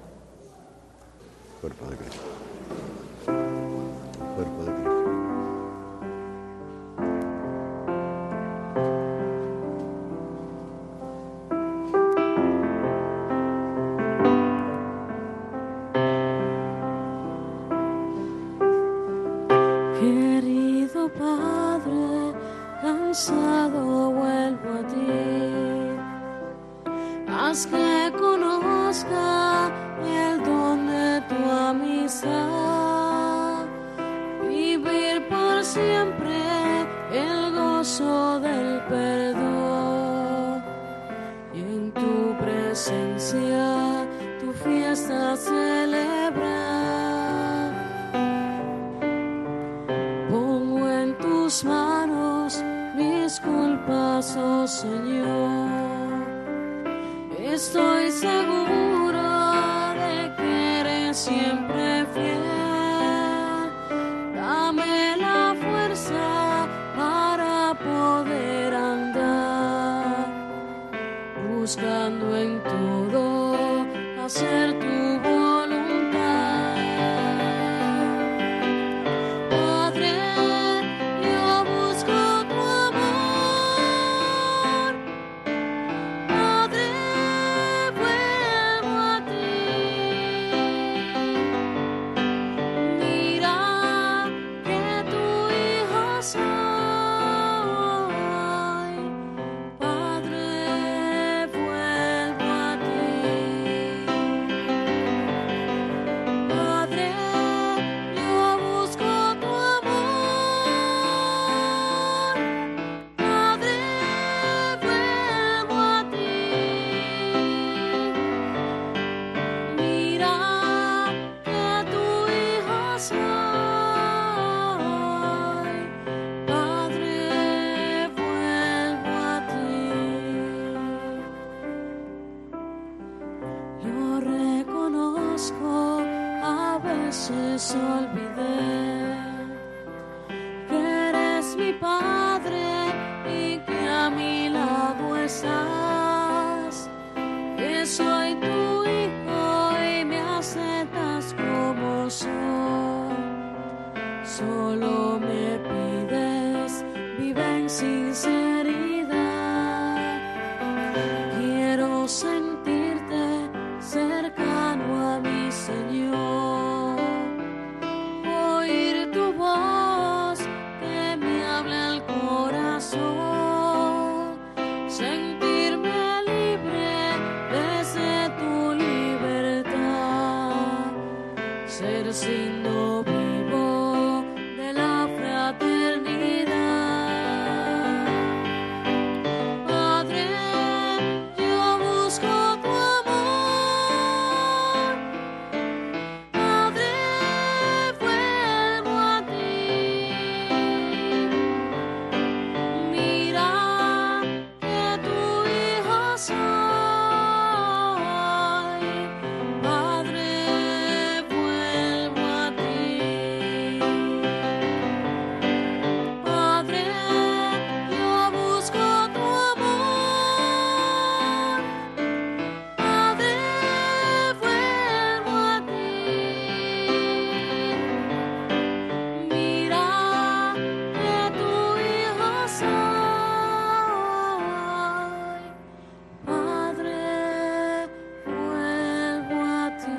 Cuerpo de Cristo. Cuerpo de Cristo. Querido Padre, cansado vuelvo a ti. Haz que conozca el don de tu amistad, vivir por siempre el gozo del perdón, y en tu presencia tu fiesta celebrar. Pongo en tus manos mis culpas, oh Señor. Estoy seguro de que eres siempre fiel. Dame la fuerza para poder andar, buscando en todo hacer tu voluntad. Padre, yo busco tu amor. Padre, vuelvo a ti. Mira que tu hijo soy. Padre, vuelvo a ti. Padre, yo busco tu amor. Padre, vuelvo a ti. Mira que tu hijo soy. Padre, vuelvo a ti. Lo reconozco, a veces olvidé que eres mi Padre y que a mi lado estás, que soy tu hijo y me aceptas como soy. Solo me pides, vive en sinceridad. Quiero sentirte cercano a mi Señor, oír tu voz que me habla el corazón, sentirme libre desde tu libertad, ser signo vivo de la fraternidad. Padre, yo busco tu amor. Padre, vuelvo a ti. Mira que tu hijo soy. Padre, vuelvo a ti. Padre, yo busco tu amor. Padre, vuelvo a ti. Mira que tu hijo soy. Padre, vuelvo a ti.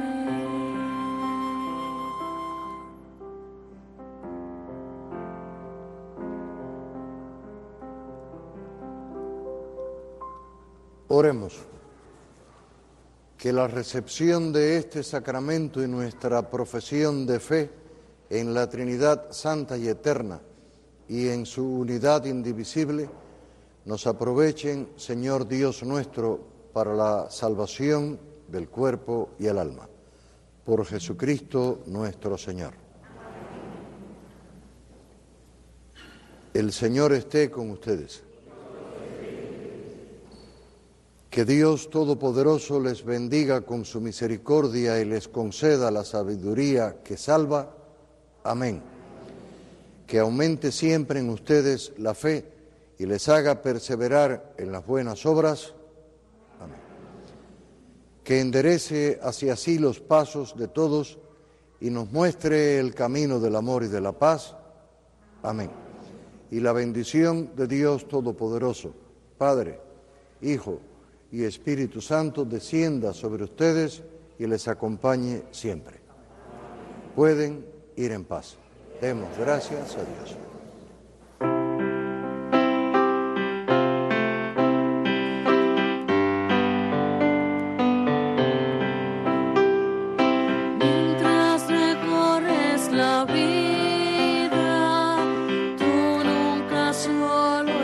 Oremos. Que la recepción de este sacramento y nuestra profesión de fe en la Trinidad Santa y Eterna y en su unidad indivisible nos aprovechen, Señor Dios nuestro, para la salvación del cuerpo y el alma. Por Jesucristo nuestro Señor. El Señor esté con ustedes. Que Dios Todopoderoso les bendiga con su misericordia y les conceda la sabiduría que salva. Amén. Que aumente siempre en ustedes la fe y les haga perseverar en las buenas obras. Amén. que enderece hacia sí los pasos de todos y nos muestre el camino del amor y de la paz. Amén. Y la bendición de Dios Todopoderoso, Padre, Hijo y Espíritu Santo, descienda sobre ustedes y les acompañe siempre. Pueden ir en paz. Demos gracias a Dios. Mientras recorres la vida, tú nunca solo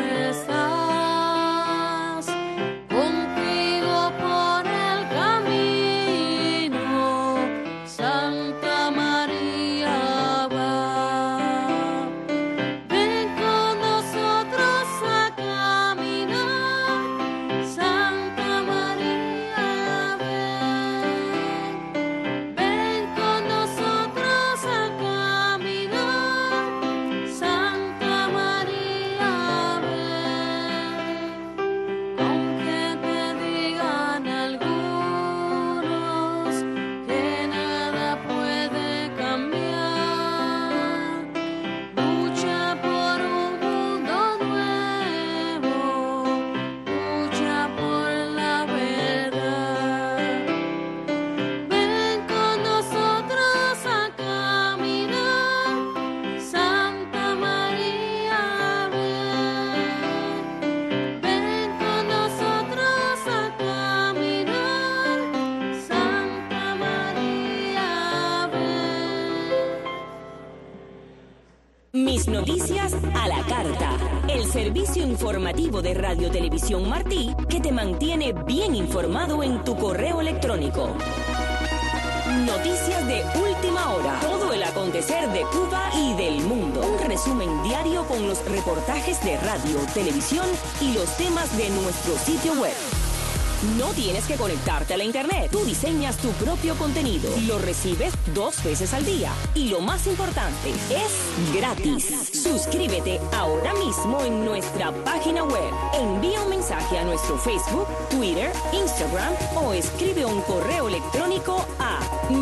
estás. Contigo por el camino, Santa María va. Ven con nosotros a caminar, Santa María ven. Ven con nosotros a caminar, Santa María ven. Aunque te digan algunos que nada puede cambiar, lucha por un mundo nuevo, lucha por la verdad. Ven con nosotros a caminar, Santa María ven. Ven con nosotros a caminar, Santa María ven. Mis noticias a la carta. El servicio informativo de Radio Televisión Martí que te mantiene bien informado en tu correo electrónico. Noticias de última hora. Todo el acontecer de Cuba y del mundo. Un resumen diario con los reportajes de radio, televisión y los temas de nuestro sitio web. No tienes que conectarte a la internet. Tú diseñas tu propio contenido. Lo recibes 2 veces al día. Y lo más importante, es gratis. Suscríbete ahora mismo en nuestra página web. Envía un mensaje a nuestro Facebook, Twitter, Instagram o escribe un correo electrónico a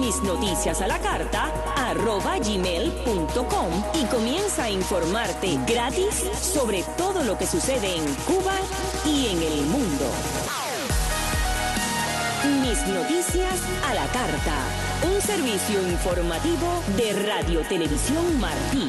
misnoticiasalacarta@gmail.com y comienza a informarte gratis sobre todo lo que sucede en Cuba y en el mundo. Mis noticias a la carta. Un servicio informativo de Radio Televisión Martí.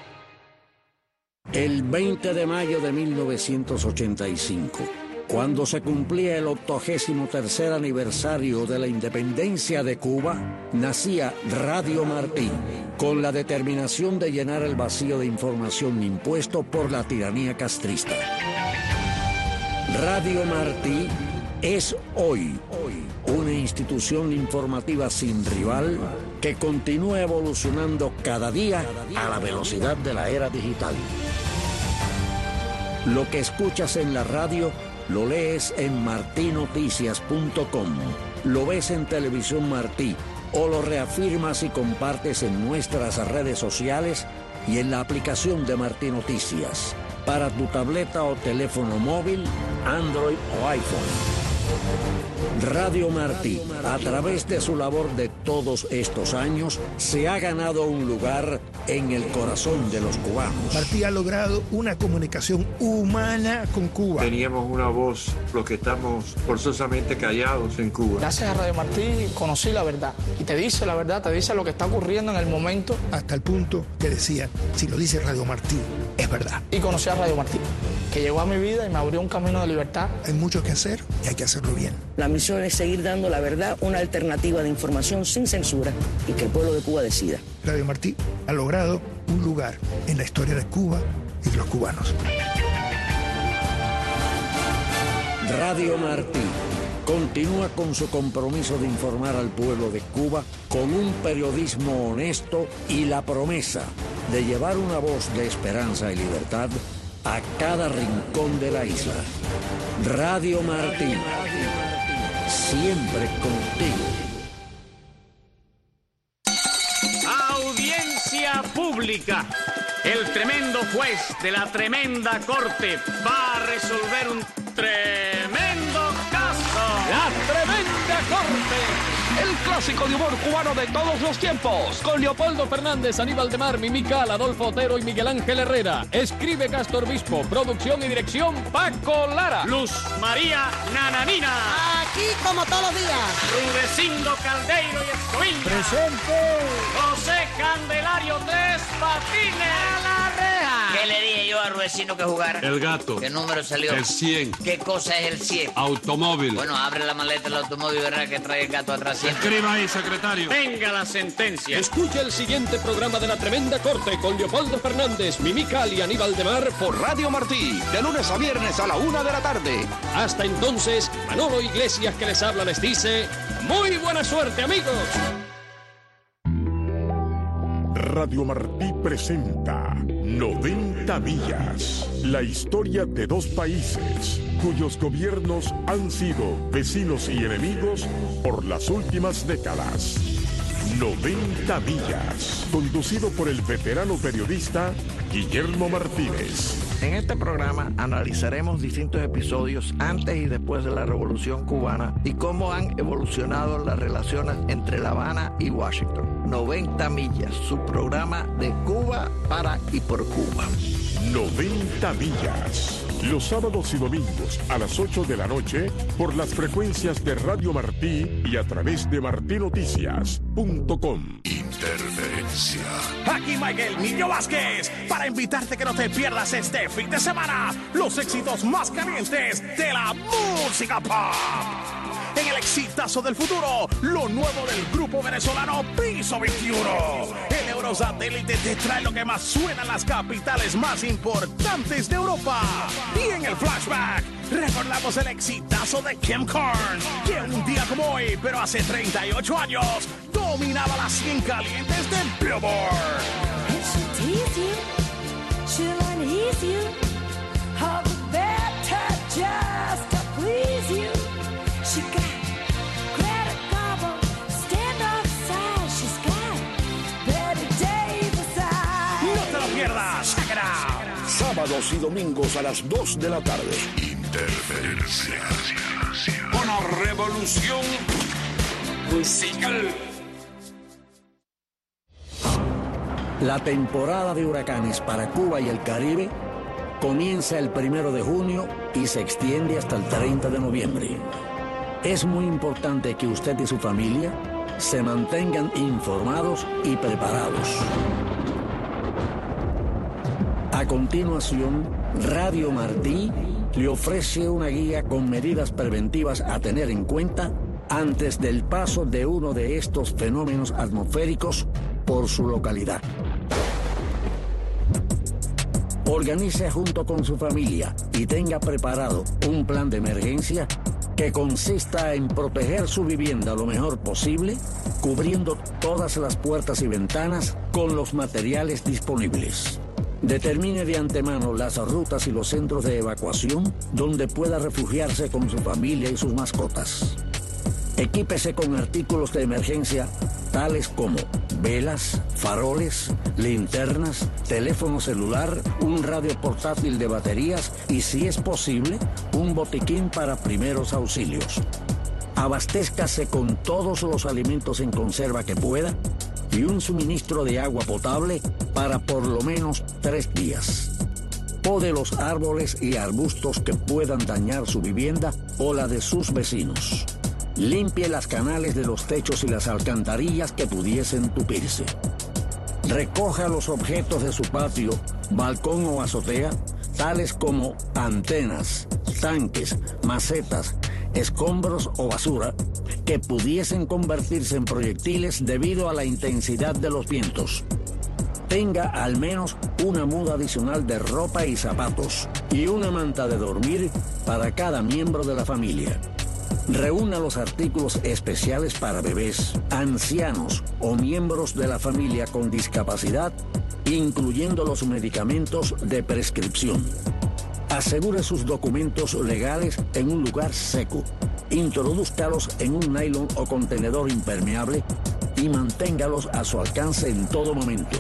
El 20 de mayo de 1985, cuando se cumplía el 83º aniversario de la independencia de Cuba, nacía Radio Martí, con la determinación de llenar el vacío de información impuesto por la tiranía castrista. Radio Martí es hoy una institución informativa sin rival que continúa evolucionando cada día a la velocidad de la era digital. Lo que escuchas en la radio lo lees en martinoticias.com, lo ves en Televisión Martí o lo reafirmas y compartes en nuestras redes sociales y en la aplicación de Martí Noticias para tu tableta o teléfono móvil, Android o iPhone. Radio Martí, a través de su labor de todos estos años, se ha ganado un lugar en el corazón de los cubanos. Martí ha logrado una comunicación humana con Cuba. Teníamos una voz, los que estamos forzosamente callados en Cuba. Gracias a Radio Martí conocí la verdad. Y te dice la verdad, te dice lo que está ocurriendo en el momento. Hasta el punto que decía, si lo dice Radio Martí, es verdad. Y conocí a Radio Martí, que llegó a mi vida y me abrió un camino de libertad. Hay mucho que hacer y hay que hacerlo bien. La misión es seguir dando la verdad, una alternativa de información sin censura y que el pueblo de Cuba decida. Radio Martí ha logrado un lugar en la historia de Cuba y de los cubanos. Radio Martí continúa con su compromiso de informar al pueblo de Cuba con un periodismo honesto y la promesa de llevar una voz de esperanza y libertad a cada rincón de la isla. Radio Martí, siempre contigo. Audiencia pública. El tremendo juez de la tremenda corte va a resolver un tremendo caso. La tremenda corte el clásico de humor cubano de todos los tiempos. Con Leopoldo Fernández, Aníbal de Mar, Mimical, Adolfo Otero y Miguel Ángel Herrera. Escribe Castro Obispo. Producción y dirección Paco Lara. Luz María Nananina. Aquí como todos los días. Rudecindo Caldeiro y Escoviña. Presente. José Candelario Tres Patines. A la reja. ¿Qué le dije yo a Rudecindo que jugara? El gato. ¿Qué número salió? El 100. ¿Qué cosa es el 100? Automóvil. Bueno, abre la maleta del automóvil y verá que trae el gato atrás siempre. Escriba ahí, secretario. Venga la sentencia. Escucha el siguiente programa de La Tremenda Corte con Leopoldo Fernández, Mimical y Aníbal de Mar por Radio Martí, de lunes a viernes a la 1 de la tarde. Hasta entonces, Manolo Iglesias que les habla les dice, muy buena suerte, amigos. Radio Martí presenta 90 millas, la historia de dos países cuyos gobiernos han sido vecinos y enemigos por las últimas décadas. 90 millas, conducido por el veterano periodista Guillermo Martínez. En este programa analizaremos distintos episodios antes y después de la Revolución Cubana y cómo han evolucionado las relaciones entre La Habana y Washington. 90 millas, su programa de Cuba para y por Cuba. 90 millas. Los sábados y domingos a las 8 de la noche por las frecuencias de Radio Martí y a través de martinoticias.com. Interferencia. Aquí Miguel Niño Vázquez para invitarte que no te pierdas este fin de semana los éxitos más calientes de la música pop. En el exitazo del futuro, lo nuevo del grupo venezolano Piso 21. El Eurosatélite te trae lo que más suena en las capitales más importantes de Europa. Y en el flashback, recordamos el exitazo de Kim Carnes, que un día como hoy, pero hace 38 años, dominaba las 100 calientes de Billboard. Sábados y domingos a las 2 de la tarde. Interferencia. Una revolución musical. La temporada de huracanes para Cuba y el Caribe comienza el 1 de junio y se extiende hasta el 30 de noviembre. Es muy importante que usted y su familia se mantengan informados y preparados. A continuación, Radio Martí le ofrece una guía con medidas preventivas a tener en cuenta antes del paso de uno de estos fenómenos atmosféricos por su localidad. Organice junto con su familia y tenga preparado un plan de emergencia que consista en proteger su vivienda lo mejor posible, cubriendo todas las puertas y ventanas con los materiales disponibles. Determine de antemano las rutas y los centros de evacuación donde pueda refugiarse con su familia y sus mascotas. Equípese con artículos de emergencia tales como velas, faroles, linternas, teléfono celular, un radio portátil de baterías y, si es posible, un botiquín para primeros auxilios. Abastézcase con todos los alimentos en conserva que pueda y un suministro de agua potable para por lo menos 3 días. Pode los árboles y arbustos que puedan dañar su vivienda o la de sus vecinos. Limpie las canales de los techos y las alcantarillas que pudiesen tupirse. Recoja los objetos de su patio, balcón o azotea, tales como antenas, tanques, macetas, escombros o basura, que pudiesen convertirse en proyectiles debido a la intensidad de los vientos. Tenga al menos una muda adicional de ropa y zapatos y una manta de dormir para cada miembro de la familia. Reúna los artículos especiales para bebés, ancianos o miembros de la familia con discapacidad, incluyendo los medicamentos de prescripción. Asegure sus documentos legales en un lugar seco. Introdúzcalos en un nylon o contenedor impermeable y manténgalos a su alcance en todo momento.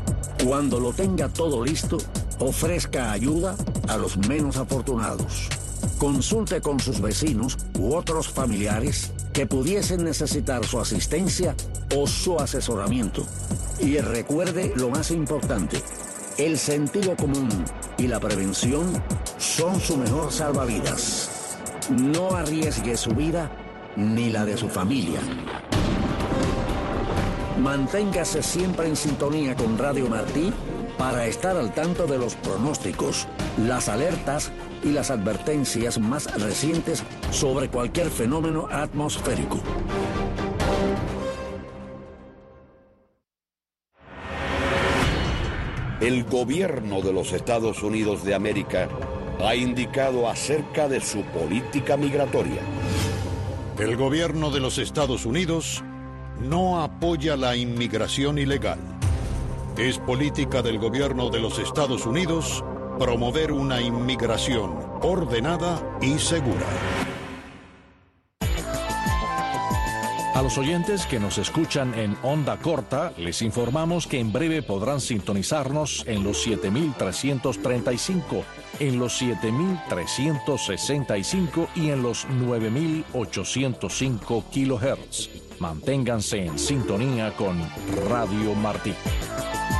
Cuando lo tenga todo listo, ofrezca ayuda a los menos afortunados. Consulte con sus vecinos u otros familiares que pudiesen necesitar su asistencia o su asesoramiento. Y recuerde lo más importante, el sentido común y la prevención son su mejor salvavidas. No arriesgue su vida ni la de su familia. Manténgase siempre en sintonía con Radio Martí para estar al tanto de los pronósticos, las alertas y las advertencias más recientes sobre cualquier fenómeno atmosférico. El gobierno de los Estados Unidos de América ha indicado acerca de su política migratoria. El gobierno de los Estados Unidos no apoya la inmigración ilegal. Es política del gobierno de los Estados Unidos promover una inmigración ordenada y segura. A los oyentes que nos escuchan en onda corta, les informamos que en breve podrán sintonizarnos en los 7.335, en los 7.365 y en los 9.805 kilohertz. Manténganse en sintonía con Radio Martí.